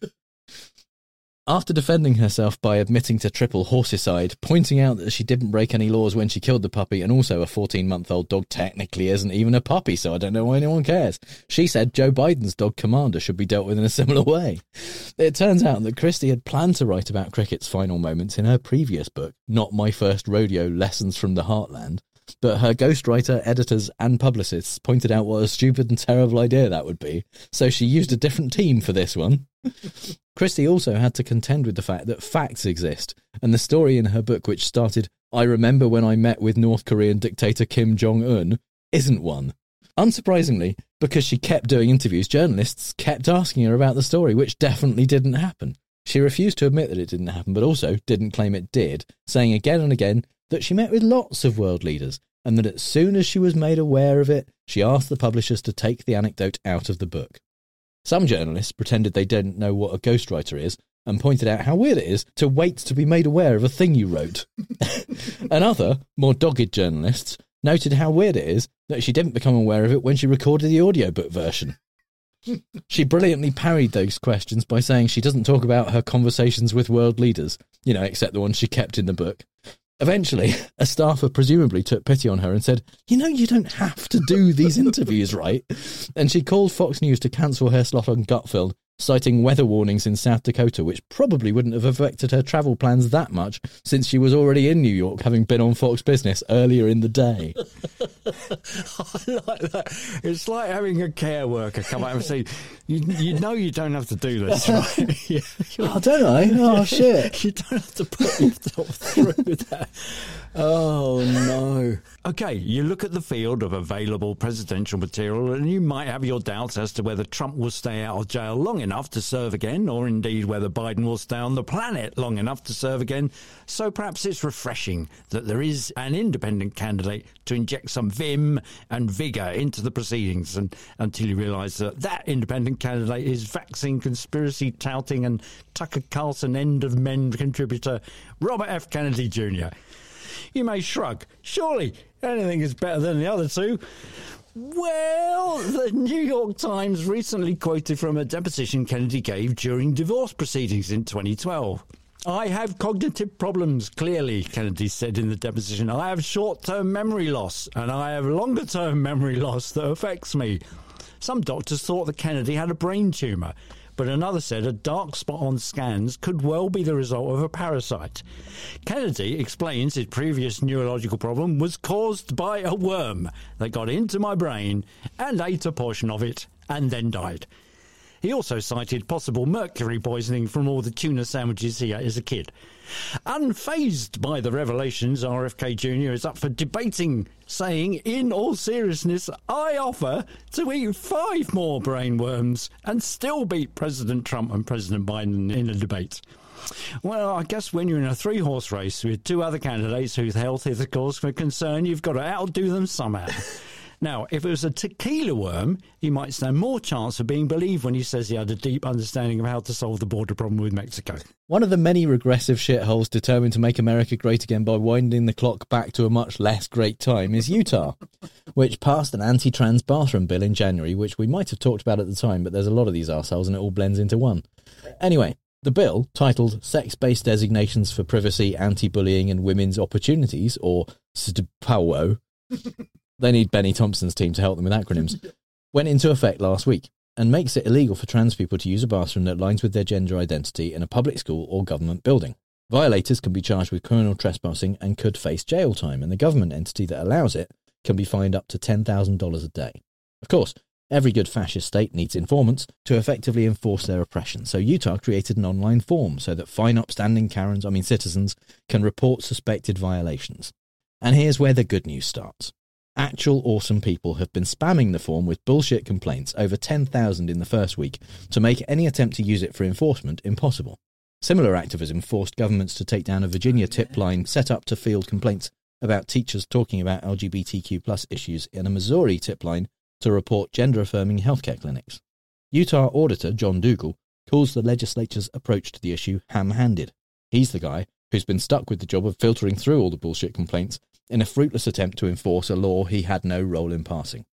After defending herself by admitting to triple horsicide, pointing out that she didn't break any laws when she killed the puppy, and also a fourteen-month-old dog technically isn't even a puppy, so I don't know why anyone cares, she said Joe Biden's dog Commander should be dealt with in a similar way. It turns out that Christie had planned to write about cricket's final moments in her previous book, Not My First Rodeo, Lessons from the Heartland, but her ghostwriter, editors and publicists pointed out what a stupid and terrible idea that would be, so she used a different team for this one. Christie also had to contend with the fact that facts exist, and the story in her book which started, I remember when I met with North Korean dictator Kim Jong-un, isn't one. Unsurprisingly, because she kept doing interviews, journalists kept asking her about the story, which definitely didn't happen. She refused to admit that it didn't happen, but also didn't claim it did, saying again and again that she met with lots of world leaders, and that as soon as she was made aware of it, she asked the publishers to take the anecdote out of the book. Some journalists pretended they didn't know what a ghostwriter is, and pointed out how weird it is to wait to be made aware of a thing you wrote. And other, more dogged journalists noted how weird it is that she didn't become aware of it when she recorded the audiobook version. She brilliantly parried those questions by saying she doesn't talk about her conversations with world leaders, you know, except the ones she kept in the book. Eventually, a staffer presumably took pity on her and said, you know, you don't have to do these interviews, right? And she called Fox News to cancel her slot on Gutfeld, citing weather warnings in South Dakota, which probably wouldn't have affected her travel plans that much since she was already in New York, having been on Fox Business earlier in the day. I like that. It's like having a care worker come out and say, you, you know you don't have to do this, right? Yeah. Oh, don't I? Oh, shit. You don't have to put yourself through that. Oh, no. OK, you look at the field of available presidential material and you might have your doubts as to whether Trump will stay out of jail long enough to serve again, or indeed whether Biden will stay on the planet long enough to serve again. So perhaps it's refreshing that there is an independent candidate to inject some vim and vigour into the proceedings, and until you realise that that independent candidate is vaccine conspiracy touting and Tucker Carlson end of men contributor Robert F. Kennedy Junior You may shrug. Surely anything is better than the other two. Well, the New York Times recently quoted from a deposition Kennedy gave during divorce proceedings in twenty twelve. I have cognitive problems, clearly, Kennedy said in the deposition. I have short-term memory loss, and I have longer-term memory loss that affects me. Some doctors thought that Kennedy had a brain tumour, but another said a dark spot on scans could well be the result of a parasite. Kennedy explains his previous neurological problem was caused by a worm that got into my brain and ate a portion of it and then died. He also cited possible mercury poisoning from all the tuna sandwiches he ate as a kid. Unfazed by the revelations, R F K Junior is up for debating, saying, in all seriousness, I offer to eat five more brainworms and still beat President Trump and President Biden in a debate. Well, I guess when you're in a three-horse race with two other candidates whose health is a cause for concern, you've got to outdo them somehow. Now, if it was a tequila worm, he might stand more chance of being believed when he says he had a deep understanding of how to solve the border problem with Mexico. One of the many regressive shitholes determined to make America great again by winding the clock back to a much less great time is Utah, which passed an anti-trans bathroom bill in January, which we might have talked about at the time, but there's a lot of these arseholes and it all blends into one. Anyway, the bill, titled Sex-Based Designations for Privacy, Anti-Bullying and Women's Opportunities, or S D P A W O, they need Benny Thompson's team to help them with acronyms, went into effect last week and makes it illegal for trans people to use a bathroom that aligns with their gender identity in a public school or government building. Violators can be charged with criminal trespassing and could face jail time, and the government entity that allows it can be fined up to ten thousand dollars a day. Of course, every good fascist state needs informants to effectively enforce their oppression, so Utah created an online form so that fine upstanding Karens, I mean citizens, can report suspected violations. And here's where the good news starts. Actual awesome people have been spamming the form with bullshit complaints, over ten thousand in the first week, to make any attempt to use it for enforcement impossible. Similar activism forced governments to take down a Virginia tip line set up to field complaints about teachers talking about L G B T Q plus issues in a Missouri tip line to report gender-affirming healthcare clinics. Utah Auditor John Dougal calls the legislature's approach to the issue ham-handed. He's the guy who's been stuck with the job of filtering through all the bullshit complaints in a fruitless attempt to enforce a law he had no role in passing.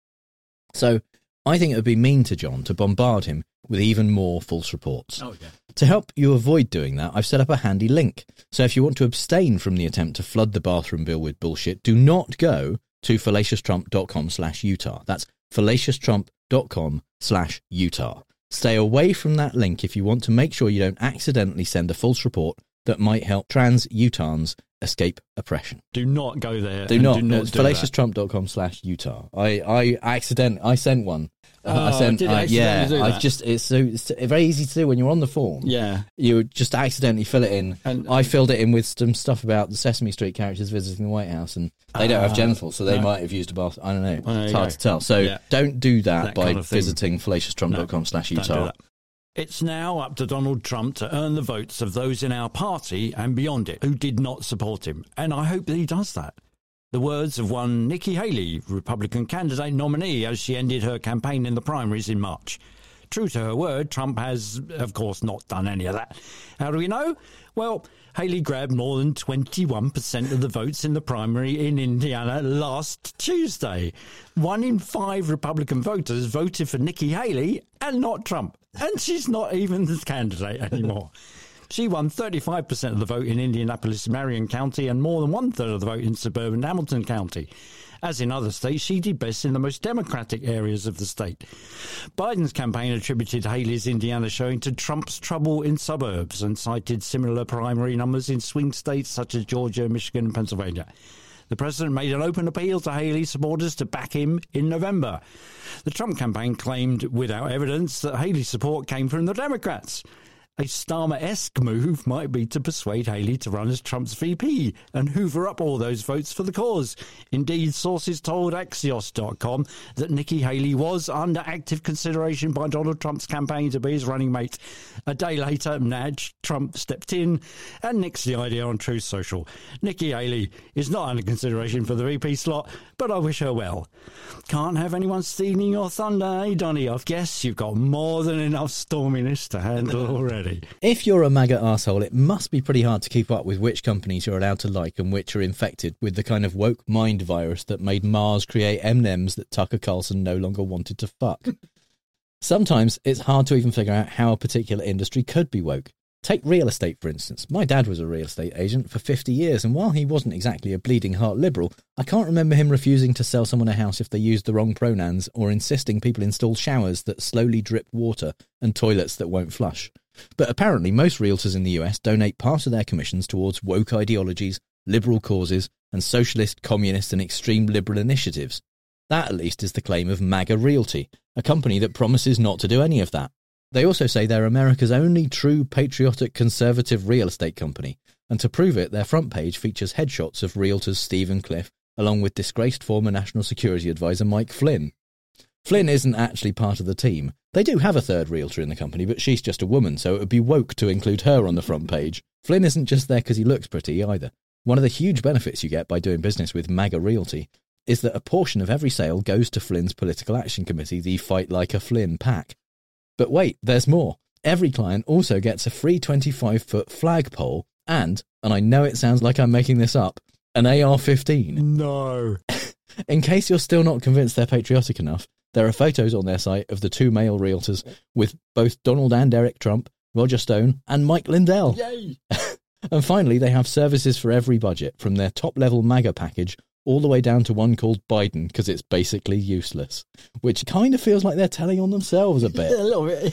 So, I think it would be mean to John to bombard him with even more false reports. Oh, yeah. To help you avoid doing that, I've set up a handy link. So if you want to abstain from the attempt to flood the bathroom bill with bullshit, do not go to fallacioustrump.com slash Utah. That's fallacioustrump.com slash Utah. Stay away from that link if you want to make sure you don't accidentally send a false report that might help trans Utahns escape oppression. Do not go there. Do not. Do not it's do fallacioustrump.com slash Utah. I, I accident. I sent one. Oh, I sent. did it Uh, yeah. accidentally do I that? just. It's so. It's very easy to do when you're on the form. Yeah. You just accidentally fill it in. And I filled it in with some stuff about the Sesame Street characters visiting the White House, and they don't have Ah, genitals, so they no. might have used a bath. I don't know. Well, there it's you hard go. to tell. So Yeah. don't do that, That by kind of thing. visiting fallacioustrump.com slash Don't do Utah. that. It's now up to Donald Trump to earn the votes of those in our party and beyond it who did not support him, and I hope that he does that. The words of one Nikki Haley, Republican candidate nominee, as she ended her campaign in the primaries in March. True to her word, Trump has, of course, not done any of that. How do we know? Well, Haley grabbed more than twenty-one percent of the votes in the primary in Indiana last Tuesday. One in five Republican voters voted for Nikki Haley and not Trump. And she's not even the candidate anymore. She won thirty-five percent of the vote in Indianapolis-Marion County and more than one-third of the vote in suburban Hamilton County. As in other states, she did best in the most Democratic areas of the state. Biden's campaign attributed Haley's Indiana showing to Trump's trouble in suburbs and cited similar primary numbers in swing states such as Georgia, Michigan and Pennsylvania. The president made an open appeal to Haley's supporters to back him in November. The Trump campaign claimed without evidence that Haley's support came from the Democrats. A Starmer-esque move might be to persuade Haley to run as Trump's V P and hoover up all those votes for the cause. Indeed, sources told Axios dot com that Nikki Haley was under active consideration by Donald Trump's campaign to be his running mate. A day later, Nudge, Trump stepped in and nixed the idea on Truth Social. Nikki Haley is not under consideration for the V P slot, but I wish her well. Can't have anyone stealing your thunder, eh, Donny? I guess you've got more than enough storminess to handle already. If you're a MAGA arsehole, it must be pretty hard to keep up with which companies you're allowed to like and which are infected with the kind of woke mind virus that made Mars create M and M's that Tucker Carlson no longer wanted to fuck. Sometimes it's hard to even figure out how a particular industry could be woke. Take real estate, for instance. My dad was a real estate agent for fifty years, and while he wasn't exactly a bleeding heart liberal, I can't remember him refusing to sell someone a house if they used the wrong pronouns or insisting people install showers that slowly drip water and toilets that won't flush. But apparently most realtors in the U S donate part of their commissions towards woke ideologies, liberal causes, and socialist, communist and extreme liberal initiatives. That, at least, is the claim of MAGA Realty, a company that promises not to do any of that. They also say they're America's only true patriotic conservative real estate company, and to prove it, their front page features headshots of realtors Steve and Cliff, along with disgraced former National Security Advisor Mike Flynn. Flynn isn't actually part of the team. They do have a third realtor in the company, but she's just a woman, so it would be woke to include her on the front page. Flynn isn't just there because he looks pretty either. One of the huge benefits you get by doing business with MAGA Realty is that a portion of every sale goes to Flynn's political action committee, the Fight Like a Flynn PAC. But wait, there's more. Every client also gets a free twenty-five foot flagpole and, and I know it sounds like I'm making this up, an A R fifteen. No. In case you're still not convinced they're patriotic enough, there are photos on their site of the two male realtors with both Donald and Eric Trump, Roger Stone, and Mike Lindell. Yay! And finally, they have services for every budget, from their top-level MAGA package all the way down to one called Biden, because it's basically useless. Which kind of feels like they're telling on themselves a bit. A little bit.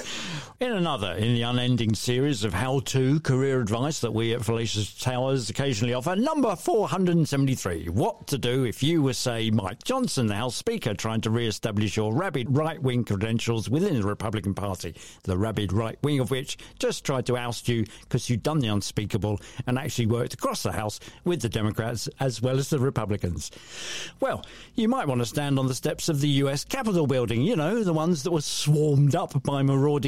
In another in the unending series of how-to career advice that we at Fallacious Towers occasionally offer, number four hundred seventy-three. What to do if you were, say, Mike Johnson, the House Speaker, trying to re-establish your rabid right-wing credentials within the Republican Party, the rabid right wing of which just tried to oust you because you'd done the unspeakable and actually worked across the House with the Democrats as well as the Republicans. Well, you might want to stand on the steps of the U S Capitol building, you know, the ones that were swarmed up by marauding insurrectionists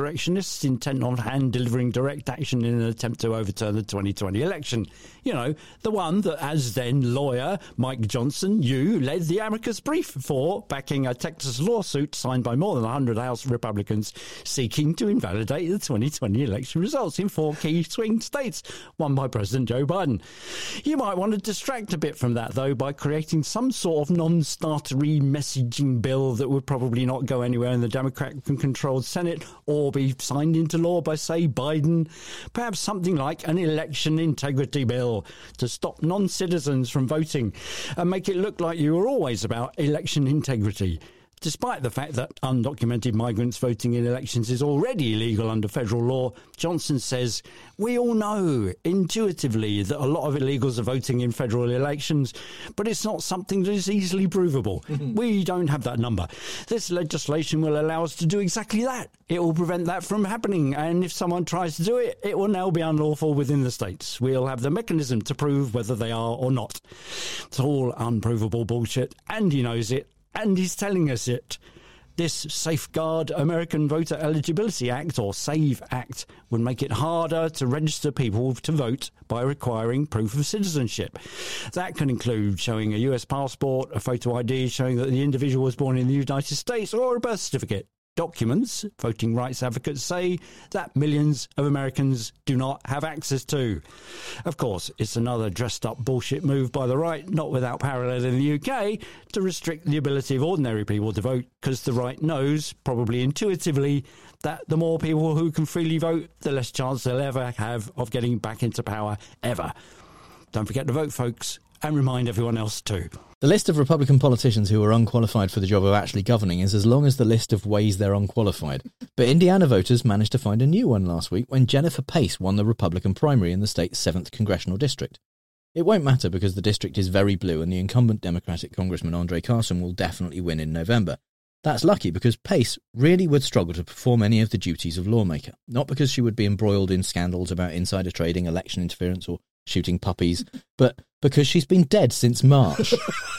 insurrectionists intent on hand-delivering direct action in an attempt to overturn the twenty twenty election. You know, the one that, as then lawyer Mike Johnson, you led the amicus brief for, backing a Texas lawsuit signed by more than one hundred House Republicans seeking to invalidate the twenty twenty election results in four key swing states won by President Joe Biden. You might want to distract a bit from that, though, by creating some sort of non-startery messaging bill that would probably not go anywhere in the Democrat-controlled Senate or be signed into law by, say, Biden. Perhaps something like an election integrity bill to stop non-citizens from voting and make it look like you were always about election integrity. Despite the fact that undocumented migrants voting in elections is already illegal under federal law, Johnson says, we all know intuitively that a lot of illegals are voting in federal elections, but it's not something that is easily provable. We don't have that number. This legislation will allow us to do exactly that. It will prevent that from happening, and if someone tries to do it, it will now be unlawful within the states. We'll have the mechanism to prove whether they are or not. It's all unprovable bullshit, and he knows it. And he's telling us it. This Safeguard American Voter Eligibility Act, or SAVE Act, would make it harder to register people to vote by requiring proof of citizenship. That can include showing a U S passport, a photo I D showing that the individual was born in the United States, or a birth certificate. Documents voting rights advocates say that millions of Americans do not have access to. Of course, it's another dressed-up bullshit move by the right, not without parallel in the U K, to restrict the ability of ordinary people to vote, because the right knows, probably intuitively, that the more people who can freely vote, the less chance they'll ever have of getting back into power, ever. Don't forget to vote, folks, and remind everyone else too. The list of Republican politicians who are unqualified for the job of actually governing is as long as the list of ways they're unqualified. But Indiana voters managed to find a new one last week when Jennifer Pace won the Republican primary in the state's seventh congressional district. It won't matter because the district is very blue and the incumbent Democratic Congressman Andre Carson will definitely win in November. That's lucky because Pace really would struggle to perform any of the duties of lawmaker, not because she would be embroiled in scandals about insider trading, election interference or shooting puppies, but because she's been dead since March.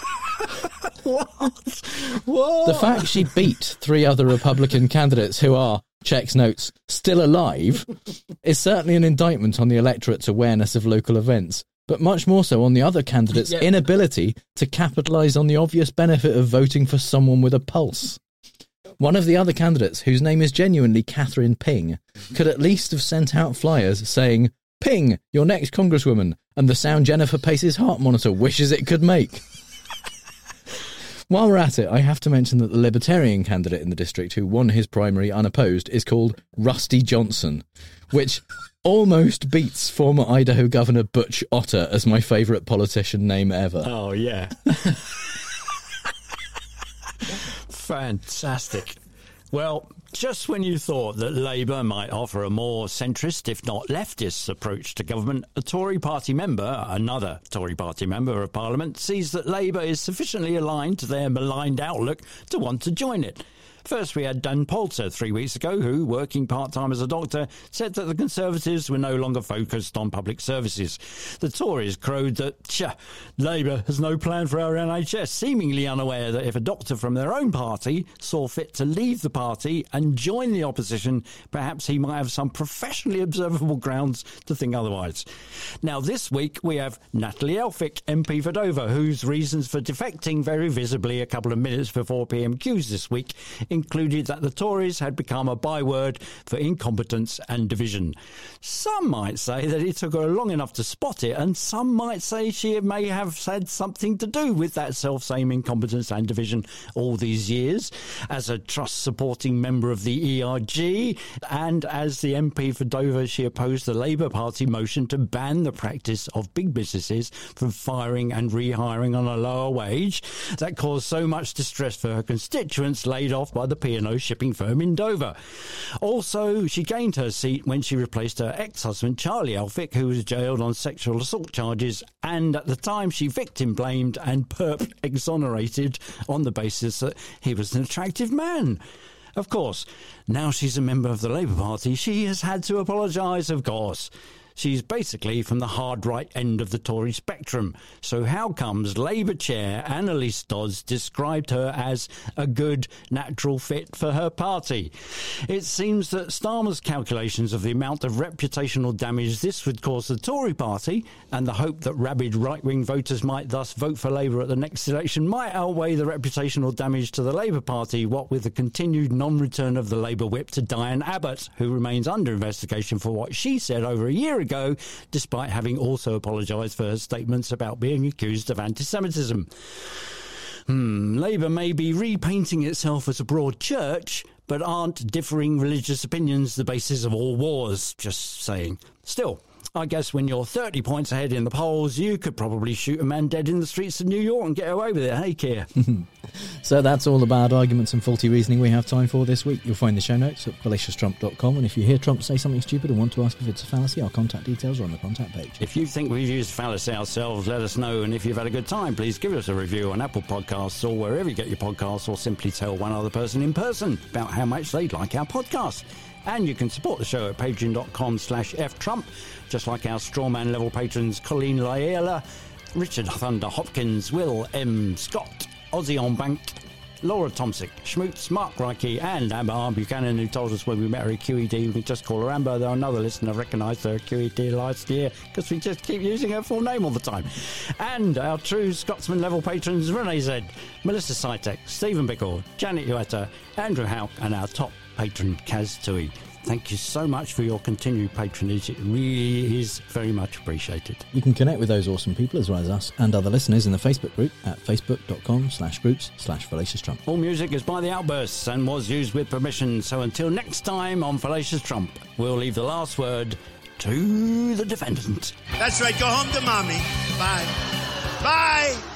What? What? The fact she beat three other Republican candidates who are, checks notes, still alive is certainly an indictment on the electorate's awareness of local events, but much more so on the other candidates' yeah. inability to capitalise on the obvious benefit of voting for someone with a pulse. One of the other candidates, whose name is genuinely Catherine Ping, could at least have sent out flyers saying, "Ping, your next congresswoman," and the sound Jennifer Pace's heart monitor wishes it could make. While we're at it, I have to mention that the Libertarian candidate in the district who won his primary unopposed is called Rusty Johnson, which almost beats former Idaho Governor Butch Otter as my favourite politician name ever. Oh, yeah. Fantastic. Well, just when you thought that Labour might offer a more centrist, if not leftist, approach to government, a Tory party member, another Tory party member of Parliament, sees that Labour is sufficiently aligned to their maligned outlook to want to join it. First, we had Dan Poulter three weeks ago, who, working part-time as a doctor, said that the Conservatives were no longer focused on public services. The Tories crowed that, tch, Labour has no plan for our N H S, seemingly unaware that if a doctor from their own party saw fit to leave the party and join the opposition, perhaps he might have some professionally observable grounds to think otherwise. Now, this week, we have Natalie Elphicke, M P for Dover, whose reasons for defecting very visibly a couple of minutes before P M Qs this week included that the Tories had become a byword for incompetence and division. Some might say that it took her long enough to spot it, and some might say she may have had something to do with that self-same incompetence and division all these years. As a Truss-supporting member of the E R G and as the M P for Dover, she opposed the Labour Party motion to ban the practice of big businesses from firing and rehiring on a lower wage that caused so much distress for her constituents laid off by the P and O shipping firm in Dover. Also, she gained her seat when she replaced her ex-husband Charlie Elphicke, who was jailed on sexual assault charges, and at the time she victim-blamed and perp exonerated on the basis that he was an attractive man. Of course, now she's a member of the Labour Party, she has had to apologise, of course. She's basically from the hard right end of the Tory spectrum. So how comes Labour chair Annalise Dodds described her as a good natural fit for her party? It seems that Starmer's calculations of the amount of reputational damage this would cause the Tory party, and the hope that rabid right-wing voters might thus vote for Labour at the next election, might outweigh the reputational damage to the Labour Party, what with the continued non-return of the Labour whip to Diane Abbott, who remains under investigation for what she said over a year ago, despite having also apologised for her statements about being accused of anti-Semitism. Hmm, Labour may be repainting itself as a broad church, but aren't differing religious opinions the basis of all wars? Just saying. Still, I guess when you're thirty points ahead in the polls, you could probably shoot a man dead in the streets of New York and get away with it. Hey, Keir. So that's all the bad arguments and faulty reasoning we have time for this week. You'll find the show notes at fallacious trump dot com, and if you hear Trump say something stupid and want to ask if it's a fallacy, our contact details are on the contact page. If you think we've used fallacy ourselves, let us know, and if you've had a good time, please give us a review on Apple Podcasts or wherever you get your podcasts, or simply tell one other person in person about how much they'd like our podcast. And you can support the show at patreon.com slash ftrump, just like our strawman level patrons Colleen Laela, Richard Thunder Hopkins, Will M. Scott, Ozzy on Bank, Laura Tomsick, Schmutz, Mark Reicke, and Amber R. Buchanan, who told us when we met her at Q E D we could just call her Amber, though another listener recognised her at Q E D last year because we just keep using her full name all the time. And our true Scotsman level patrons Renee Z, Melissa Sitek, Stephen Bickle, Janet Uetta, Andrew Houck, and our top patron Kaz Tui. Thank you so much for your continued patronage. It really is very much appreciated. You can connect with those awesome people as well as us and other listeners in the Facebook group at facebook.com slash groups slash Fallacious Trump. All music is by The Outbursts and was used with permission. So until next time on Fallacious Trump, we'll leave the last word to the defendant. That's right. Go home to mommy. Bye. Bye.